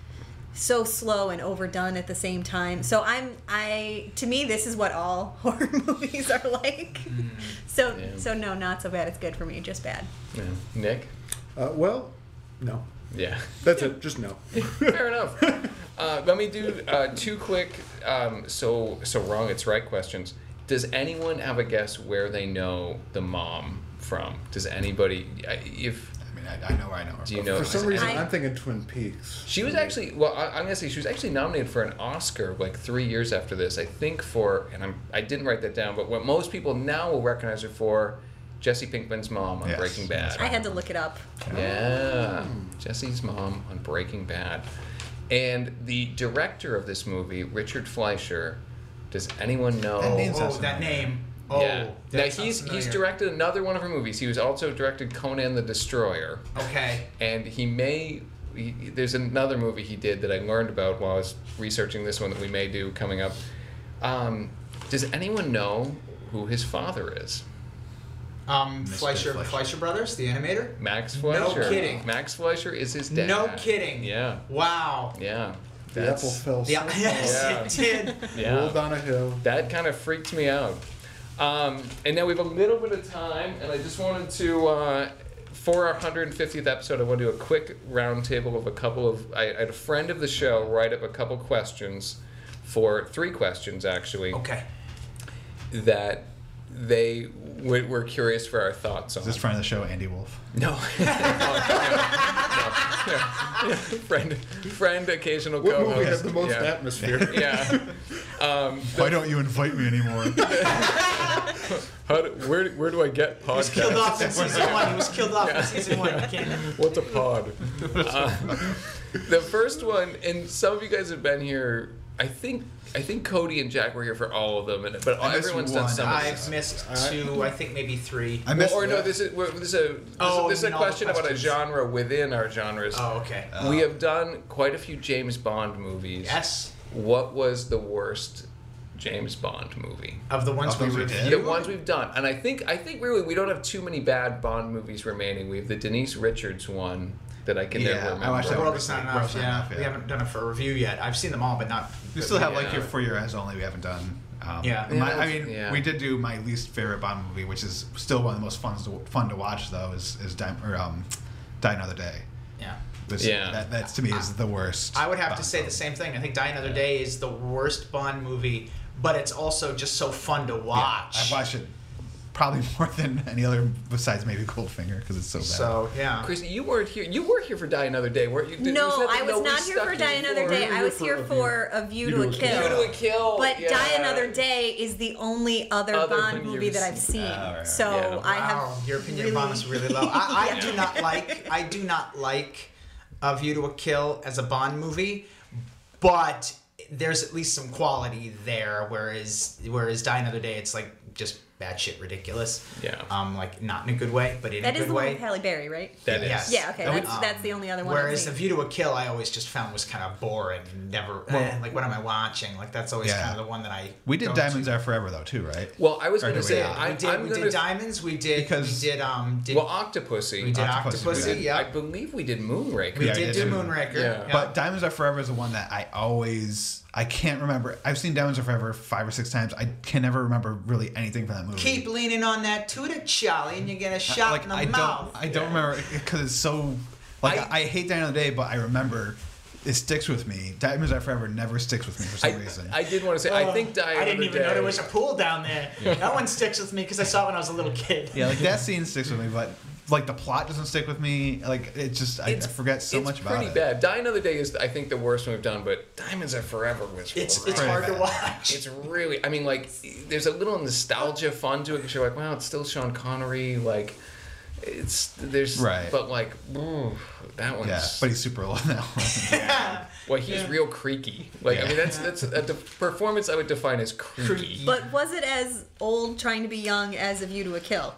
so slow and overdone at the same time. So I'm I to me this is what all horror movies are like. So Yeah. so no, not so bad. It's good for me, just bad. Yeah. Nick? Uh, well, no. Yeah. That's it. Just no. Fair enough. Uh, let me do uh, two quick um, so so wrong it's right questions. Does anyone have a guess where they know the mom from? Does anybody I- if I mean, I, I know where I know her. Do you from. know- For some reason, I- I'm thinking Twin Peaks. she was actually well I, I'm gonna say she was actually nominated for an Oscar like three years after this I think for and I'm I didn't write that down but what most people now will recognize her for Jesse Pinkman's mom on Yes, Breaking that's Bad. I had to look it up. Yeah, Jesse's mom on Breaking Bad. And the director of this movie, Richard Fleischer, does anyone know? That name Oh, sounds that familiar. name. Oh, yeah. Now that sounds he's he's familiar. directed another one of her movies. He was also directed Conan the Destroyer, Okay. and he may. He, there's another movie he did that I learned about while I was researching this one that we may do coming up. Um, does anyone know who his father is? Um, Mister Fleischer, Fleischer. Fleischer Brothers, the animator. Max No Fleischer. kidding. Max Fleischer is his dad. No kidding. Yeah. Wow. Yeah. The That's- apple fell. Yeah. so Yes, Yeah. it did. Yeah. Rolled down a hill. That kind of freaked me out. Um, and now we have a little bit of time, and I just wanted to, uh, for our one hundred fiftieth episode, I want to do a quick roundtable of a couple of. I, I had a friend of the show write up a couple questions, for three questions actually, Okay. that they w- were curious for our thoughts on. Is this friend of the show, Andy Wolf? No. no, no, no. Friend, friend, occasional What co-host. movie has the most yeah. atmosphere? Yeah. Um, Why don't you invite me anymore? how do, where, where do I get He was killed off in podcasts? season one. He was killed off in season one. You can't. What's a pod? Uh, the first one, and some of you guys have been here. I think I think Cody and Jack were here for all of them, and, but I missed everyone's done one. some. of I've these. missed two. I think maybe three. I Well, missed. or no, this is we're- this is a this, Oh, is, this is you a mean all the question about a questions. genre within our genres. Oh, okay. We have done quite a few James Bond movies. Yes. What was the worst James Bond movie? Of the ones Of we those we reviewed. did? The ones we've done, and I think I think really we don't have too many bad Bond movies remaining. We have the Denise Richards one that I can Yeah, never I remember. watched The that world is not World's enough. Not Yeah. Enough, yeah. We haven't done it for review yet. I've seen them all, but not. We still have like Yeah. your For Your Eyes Only. We haven't done. Um, Yeah. my- Yeah, I mean, yeah. we did do my least favorite Bond movie, which is still one of the most fun to, fun to watch though. Is is Die, or, um, Die Another Day. Yeah. Which, Yeah. That, that to me is the worst. I would have to Bond say the movie. same thing. I think Die Another Day is the worst Bond movie, but it's also just so fun to Yeah, watch. I've watched it probably more than any other besides maybe Goldfinger because it's so bad. So yeah. Chris, you weren't here. You were here for Die Another Day, weren't you? Did- No, that the I was note we not here stuck for you Die Another for? Day. You were I was here here for for A View to a Kill. View to a Kill. But yeah. Die Another Day is the only other, Other Bond one movie you've that I've seen. seen. Oh, right. So Yeah. I have Wow, your opinion really, of Bond is really low. I, I Yeah. do not like. I do not like A View to a Kill as a Bond movie, but there's at least some quality there. Whereas whereas Die Another Day, it's like just bad shit ridiculous. Yeah. Um, like not in a good way, but in That a is good the one way. with Halle Berry, right? That is. Yes. Yeah, okay. Um, That's, that's the only other one. I've Whereas seen. A View to a Kill, I always just found was kind of boring and never eh, like what am I watching? Like that's always Yeah. kind of the one that I We did go Diamonds to. Are Forever though too, right? Well, I was Or going to did we say, not? I, We did, I'm we gonna, did Diamonds. We did. Because- we did. Um. Did, well, Octopussy. we did Octopussy, we Octopussy. did. Yeah. I believe we did Moonraker. we Yeah, did we do did. Moonraker. Yeah. But Diamonds Are Forever is the one that I always I can't remember. I've seen Diamonds Are Forever five or six times. I can never remember really anything from that movie. keep leaning on that tutor, Charlie, and you get a shot like in the I mouth. don't I don't remember because it's so like I- I, I hate Die Another Day, but I remember it sticks with me. Diamonds Are Forever never sticks with me for some I, reason. I did want to say, I think Die Oh, I didn't Another even know Day- there was a pool down there. That one sticks with me because I saw it when I was a little kid. yeah, like that scene sticks with me, but like the plot doesn't stick with me. Like it just I, I forget so it's much about pretty it. bad. Die Another Day is, I think, the worst one we've done, but Diamonds Are Forever was It's really it's hard to bad. watch. It's really, I mean, like, there's a little nostalgia fun to it because you're like, wow, it's still Sean Connery. Like, it's, there's, Right. but like, ooh, that one's, Yeah, but he's super old now. well, he's real creaky. Like, I Yeah. mean, that's, that's a de- performance I would define as creaky. Creaky. But was it as old trying to be young as A View to a Kill?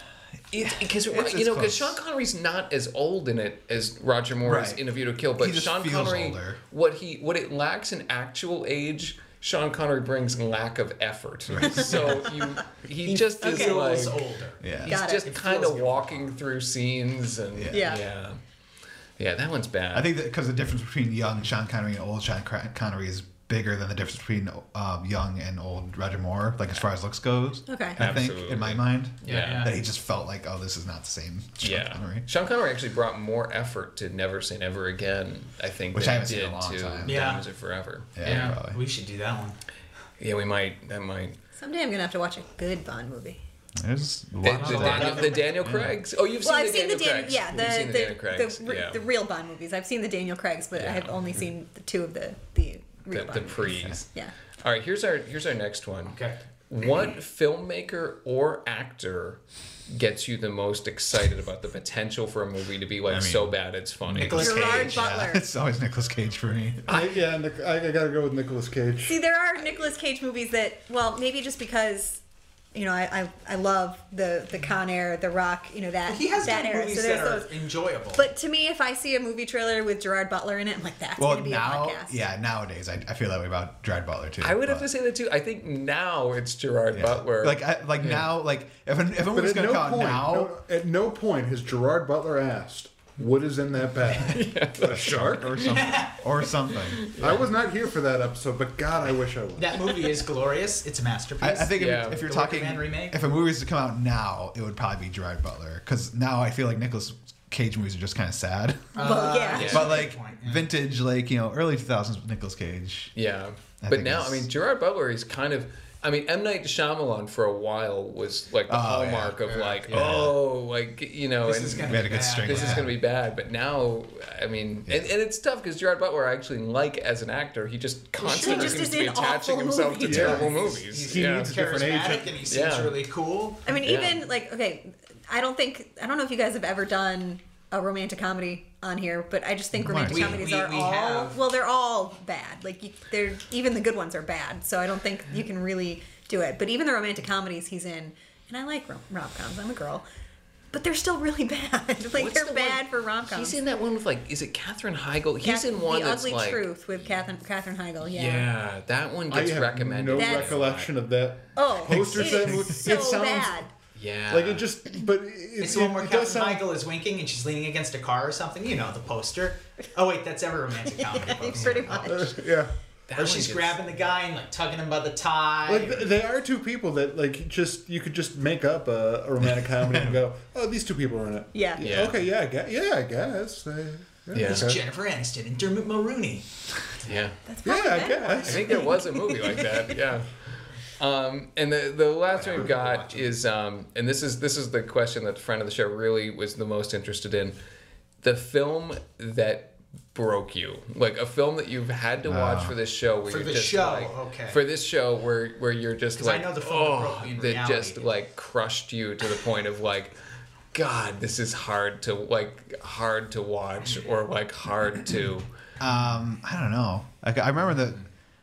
It's because It's- you it's know because close. Sean Connery's not as old in it as Roger Moore is Right. in A View to Kill, but He just Sean feels Connery, older. what he what it lacks in actual age, Sean Connery brings lack of effort. So you he, just is feels like older. Yeah. he's Got it. just It kind feels of younger. walking through scenes and Yeah. Yeah. yeah yeah that one's bad. I think that because the difference between young Sean Connery and old Sean Con- Connery is bigger than the difference between um, young and old Roger Moore, like as far as looks goes. Okay. I think Absolutely. in my mind, Yeah. that he just felt like, oh, this is not the same Sean yeah, Connery. Sean Connery actually brought more effort to Never Say Never Again. I think Which than I haven't he seen in did a long to time. Yeah. Diamonds Are Forever. Yeah, yeah. probably. We should do that one. Yeah, we might. That might. Someday I'm gonna have to watch a good Bond movie. There's a The, lot the, of lot Daniel, of the Daniel Craigs. Oh, you've Well, seen I've the seen the Daniel Daniel, Craigs. yeah, You've the seen the, Daniel the, Craigs. the, re- yeah. the real Bond movies. I've seen the Daniel Craigs, but Yeah. I've only seen the two of the the the, real the Bond movies. pre's. Yeah. All right, here's our here's our next one. Okay. What filmmaker or actor gets you the most excited about the potential for a movie to be like I mean, so bad it's funny? Nicolas Gerard Cage. Butler. Yeah, it's always Nicolas Cage for me. I, yeah, Nic- I, I gotta go with Nicolas Cage. See, there are Nicolas Cage movies that, well, maybe just because, you know, I I, I love the the Con Air, The Rock, you know that He has that good era. movies So that there's are those. enjoable. But to me, if I see a movie trailer with Gerard Butler in it, I'm like, that's Well, gonna be now, a podcast. yeah, nowadays I, I feel that way about Gerard Butler too. I would have but- to say that too. I think now it's Gerard yeah. Butler. Like, I, like now, like if a, if a But movie's at gonna no come out point, now, no, at no point has Gerard Butler asked, "What is in that bag? A shark?" or something, or something. I was not here for that episode, but God, I wish I was. that movie is glorious. It's a masterpiece. I, I think Yeah. if, if you're The talking, Working Man remake? if a movie's to come out now, it would probably be Gerard Butler because now I feel like Nicolas Cage movies are just kind of sad. Well, yeah. yeah. But like point, yeah. vintage, like you know, early two thousands Nicolas Cage. yeah, I but think now I it's- mean Gerard Butler is kind of. I mean, M. Night Shyamalan for a while was like the Oh, hallmark yeah. of like, Yeah. oh, like you know, This and is gonna We had a be good bad. string this of is Yeah. going to be bad. But now, I mean, and, and it's tough because Gerard Butler I actually like as an actor. He just constantly just seems is to be in attaching awful himself movies. to terrible Yeah. movies. He yeah. needs a different charismatic agent. and he seems Yeah. really cool. I mean, Yeah. even like, okay, I don't think I don't know if you guys have ever done a romantic comedy on here, but I just think Right. romantic We- comedies we- are we all have. well, they're all bad. Like you, they're even the good ones are bad. So I don't think you can really do it. But even the romantic comedies he's in, and I like rom coms. I'm a girl, but they're still really bad. like What's they're the bad one- for rom coms. He's in that one with like, is it Katherine Heigl? He's in one the that's Ugly like, Truth with Katherine Katherine Heigl. Yeah. yeah, that one I gets have recommended. no That's- recollection of that Oh, poster it set. is It so sounds bad. Yeah, like it just, but it, It's the one where it does Katherine sound. Heigl is winking and she's leaning against a car or something. You know the poster. Oh wait, that's every romantic comedy Yeah, poster. pretty much. Uh, yeah, That Or one she's gets- grabbing the guy and like tugging him by the tie. like th- they are two people that like just you could just make up a, a romantic comedy and go, oh, these two people are in it. Yeah. Yeah. Okay, yeah, I guess. Yeah, I guess. Uh, Yeah. It's okay. Jennifer Aniston and Dermot Mulroney. Yeah, That's probably Yeah, I bad. guess. I think there was a movie like that. Yeah. Um, and the the last one we've got is um, and this is this is the question that the friend of the show really was the most interested in, the film that broke you, like a film that you've had to watch Oh. for this show. Where For you're the just show, like, okay. For this show, where where you're just 'Cause I like, know the film that oh, broke me in that reality. just like crushed you to the point of like, God, this is hard to like hard to watch or like hard to. Um, I don't know. Like I remember that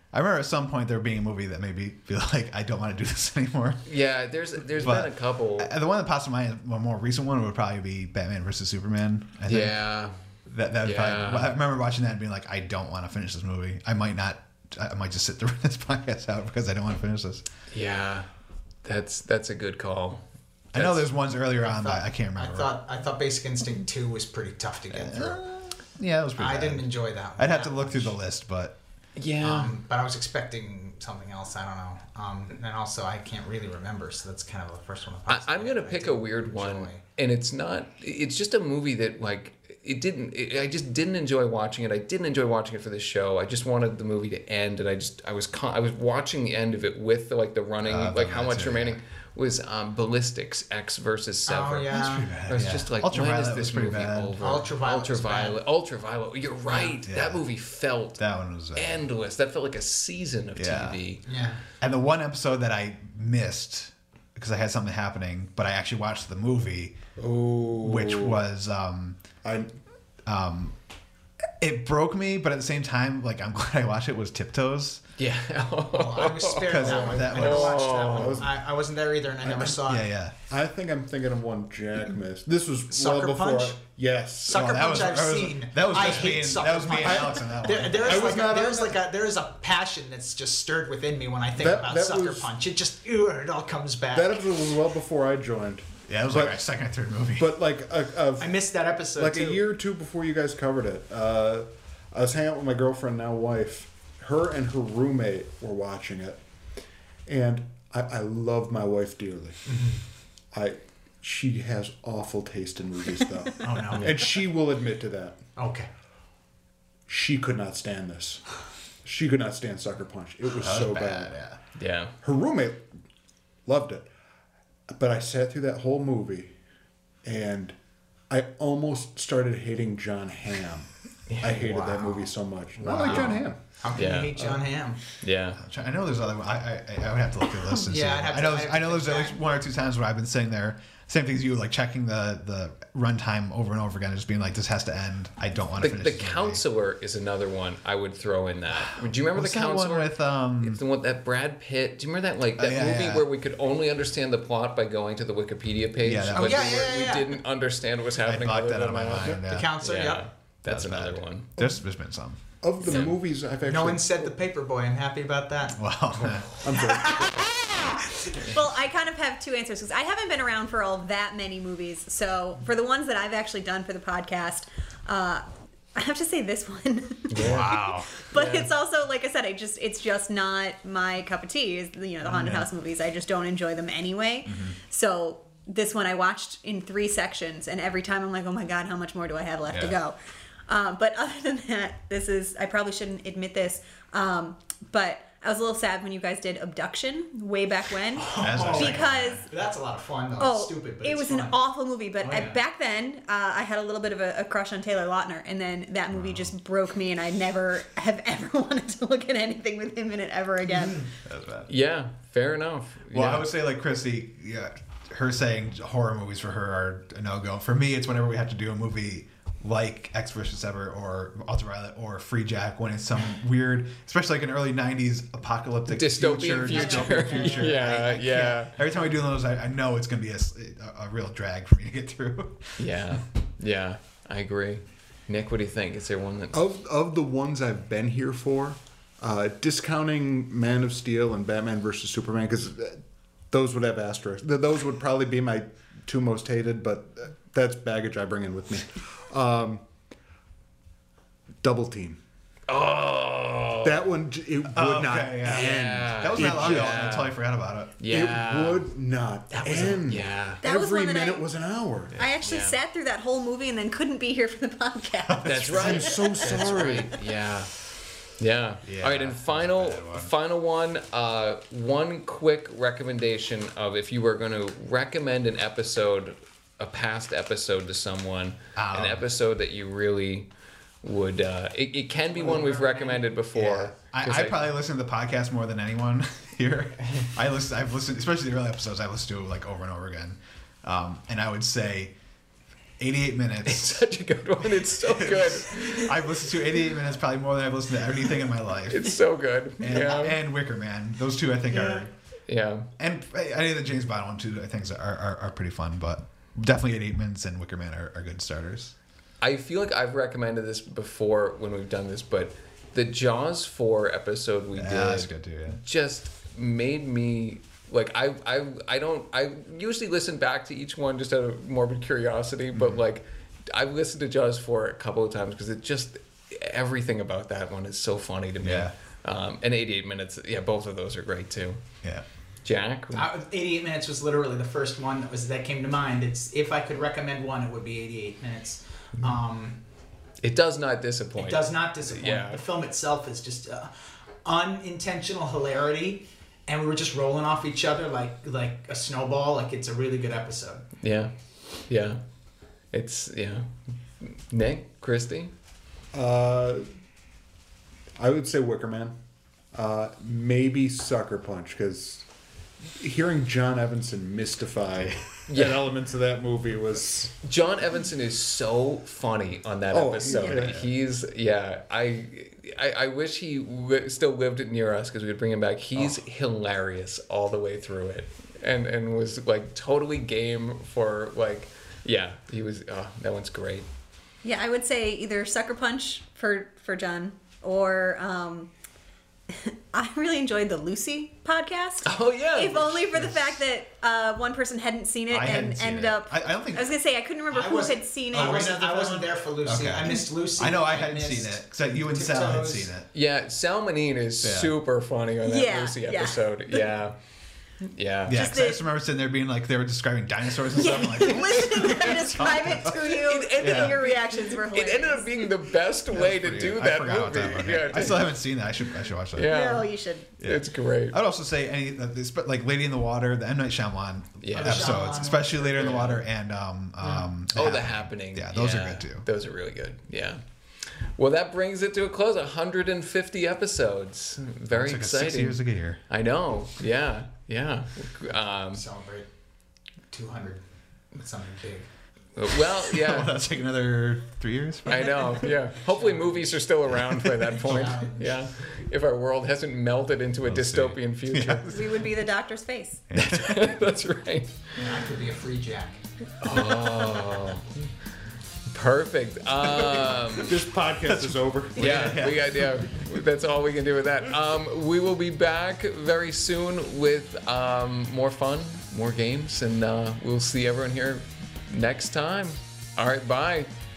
I remember at some point there being a movie that made me feel like I don't want to do this anymore. Yeah, there's there's But been a couple. Uh, The one that pops in mind, a more recent one, would probably be Batman versus Superman. I think. Yeah. That that would Yeah. probably, I remember watching that and being like, I don't want to finish this movie. I might not. I might just sit through this podcast out because I don't want to finish this. Yeah. That's that's a good call. I know That's- there's ones earlier on, thought- but I can't remember. I thought I thought Basic Instinct two was pretty tough to get through. yeah, it was pretty I bad. didn't enjoy that one. I'd have to that look through much. the list, but Yeah. Um, but I was expecting something else. I don't know. Um, and also, I can't really remember, so that's kind of the first one. that I, pops I'm in gonna that I pick a didn't weird one, enjoy. and it's not. It's just a movie that like it didn't. It, I just didn't enjoy watching it. I didn't enjoy watching it for this show. I just wanted the movie to end, and I just I was con- I was watching the end of it with the, like the running, Uh, like how that's much it, remaining yeah. was um, Ballistics X versus Sever. Oh, yeah. That's pretty bad. I was Yeah. just like, Ultraviolet when is was this pretty movie bad. over? Ultraviolet was Ultraviolet. Ultraviolet. You're right. Yeah. That movie felt that one was. Uh, endless. That felt like a season of Yeah. T V. Yeah. And the one episode that I missed because I had something happening, but I actually watched the movie, Oh, which was um, I um, it broke me, but at the same time, like I'm glad I watched it. Was Tiptoes. Yeah. Well, I was spared 'Cause that one. that I never was- watched that I one. was- I, I wasn't there either, and I never saw Yeah, it. yeah. I think I'm thinking of one Jack missed. This was Sucker well before. Punch? I, yes. Sucker Well, that Punch was- I've that was- seen. that was I just hate me and- Sucker that was me Punch. and Alex on that There, one. there I is was like not a, on there's that. like a there is a passion that's just stirred within me when I think That- about that Sucker was- Punch. It just ew, it all comes back. That episode was well before I joined. Yeah, it was But- like my second or third movie. But like a, a, I missed that episode like too. a year or two before you guys covered it, uh, I was hanging out with my girlfriend, now wife. Her and her roommate were watching it, and I, I love my wife dearly. I she has awful taste in movies though, Oh no. and she will admit to that. Okay. She could not stand this. She could not stand Sucker Punch. It was That was so bad. bad. Yeah. Yeah. Her roommate loved it, but I sat through that whole movie, and I almost started hating John Hamm. I hated that movie so much. I like John Hamm. How can Yeah. you hate John Hamm? Yeah. I'm trying- I know there's other. I I, I would have to look through the list and Yeah, see. I'd have I to- know. I'd have I to know. There's think at least back. one or two times where I've been sitting there, same thing as you, like checking the the runtime over and over again, just being like, "This has to end. I don't want The, to finish." the this movie." Counselor is another one I would throw in that. Do you remember What's the that Counselor? one with um? It's the one that Brad Pitt. Do you remember that like that Oh, yeah, movie yeah. where we could only understand the plot by going to the Wikipedia page? Yeah, that but was- Oh, yeah, we, yeah, were- yeah, we yeah. didn't understand what was I happening. blocked other that out of than my that. mind. Yeah. The Counselor. Yeah, Yep. that's, That's another bad. one. There's there's been some. Of the Yeah. movies I've actually No one said The Paperboy. I'm happy about that. Well, I'm sorry. Well, I kind of have two answers because I haven't been around for all that many movies. So for the ones that I've actually done for the podcast, uh, I have to say this one. wow. But Yeah. it's also, like I said, I just it's just not my cup of tea. Is you know the haunted Yeah. house movies? I just don't enjoy them anyway. So this one I watched in three sections, and every time I'm like, oh my god, how much more do I have left to Yeah. go? Um, but other than that, this is I probably shouldn't admit this, um, but I was a little sad when you guys did Abduction way back when As I was saying. because. That's a lot of fun though. Oh, It's stupid, but it it's was fun. an awful movie. But Oh, I, yeah. back then, uh, I had a little bit of a, a crush on Taylor Lautner, and then that movie just broke me, and I never have ever wanted to look at anything with him in it ever again. That's bad. Yeah, fair enough. Well, yeah. I would say like Chrissy, yeah, her saying horror movies for her are a no go. For me, it's whenever we have to do a movie like X versus Sever or Ultraviolet or Free Jack, when it's some weird, especially like an early nineties apocalyptic Dystopian future. dystopian future. Yeah, I- I can't- yeah. Every time we do those, I, I know it's going to be a, s- a- a real drag for me to get through. Yeah, yeah, I agree. Nick, what do you think? Is there one that? Of of the ones I've been here for, uh, discounting Man of Steel and Batman versus Superman, because those would have asterisks. Th- Those would probably be my two most hated, but that's baggage I bring in with me. Um, Double Team. Oh, That one, j- it would Oh, not okay, yeah. end. Yeah. That was It not long ago, just- and I totally forgot about it. yeah. It would not That was a- end. yeah. That was Every one that minute I- was an hour. I actually Yeah. sat through that whole movie and then couldn't be here for the podcast. That's right. I'm so That's sorry. right. Yeah. Yeah. Yeah, All right, and that's a final bad one. final one, uh, one quick recommendation of if you were going to recommend an episode, a past episode to someone, an Um, episode that you really would uh, it, it can be one we've recommended before. Yeah. I, 'cause I probably listen to the podcast more than anyone here. I listen. I've listened, especially the early episodes. I listen to like over and over again, um, and I would say eighty-eight It's minutes. such a good one. It's so good. I've listened to eighty-eight minutes probably more than I've listened to anything in my life. It's so good. and, Yeah. and Wicker Man. Those two I think are, Yeah. and any of the James Bond one too. I think are are, are pretty fun, but definitely eighty-eight minutes and Wicker Man are, are good starters. I feel like I've recommended this before when we've done this, but the Jaws four episode we Yeah, did that's good too. Yeah. just made me like I I I don't I usually listen back to each one just out of morbid curiosity, but Mm-hmm. like I've listened to Jaws four a couple of times because it just everything about that one is so funny to me. Yeah. Um, and eighty-eight minutes, yeah, both of those are great too. Yeah. Jack, Uh, eighty-eight minutes was literally the first one that was that came to mind. It's if I could recommend one, it would be eighty-eight minutes. Um, it does not disappoint. it does not disappoint. Yeah. The film itself is just uh, unintentional hilarity, and we were just rolling off each other like like a snowball. Like it's a really good episode. Yeah, yeah, it's yeah. Nick, Christy. Uh, I would say Wicker Man. Uh, maybe Sucker Punch, because hearing John Evanson mystify Yeah. the elements of that movie was... John Evanson is so funny on that Oh, episode. yeah. He's yeah. I, I I wish he li- still lived near us because we would bring him back. He's Oh. hilarious all the way through it, and and was like totally game for like yeah. He was oh, that one's great. Yeah, I would say either Sucker Punch for for John or um, I really enjoyed the Lucy podcast. Oh yeah. If only for the fact that uh, one person hadn't seen it I and hadn't seen ended it. up. I- I don't think- I was gonna say I couldn't remember I who wasn't- had seen it. I wasn't, another I wasn't one? there for Lucy. Okay. I missed Lucy. I know I hadn't missed seen it because you and Sal had Tiptoes. seen it. Yeah, Salmonine is Yeah. super funny on that Yeah, Lucy yeah. episode. Yeah. Yeah. Yeah, Just 'cause I the- just remember sitting there being like they were describing dinosaurs and stuff. I'm like, Listen to them describe it to you, It ended and up- your reactions were It hilarious. ended up being the best way to do I that forgot movie. about that one. Yeah, I still haven't seen that. I should I should watch that. Yeah. No, you should. It's great. I'd also say any uh, this- but like Lady in the Water, the M Night Shyamalan Yeah. episodes, Shyamalan. especially Later in the Water and um um Oh, The Happening. Yeah, those are good too. Those are really good. Yeah. Well, that brings it to a close. one hundred fifty episodes. Very It's like a exciting. six years ago here. I know. Yeah. Yeah. Um, Celebrate two hundred with something big. well, Well, yeah. that's like another three years. I know. Yeah. Hopefully, movies are still around by that point. Yeah. If our world hasn't melted into a We'll see. dystopian future. We would be the doctor's face. That's right. And I could be a free jack. Oh. Perfect. Um, This podcast is over. Yeah, we got yeah. That's all we can do with that. Um, we will be back very soon with um, more fun, more games, and uh, we'll see everyone here next time. All right, bye.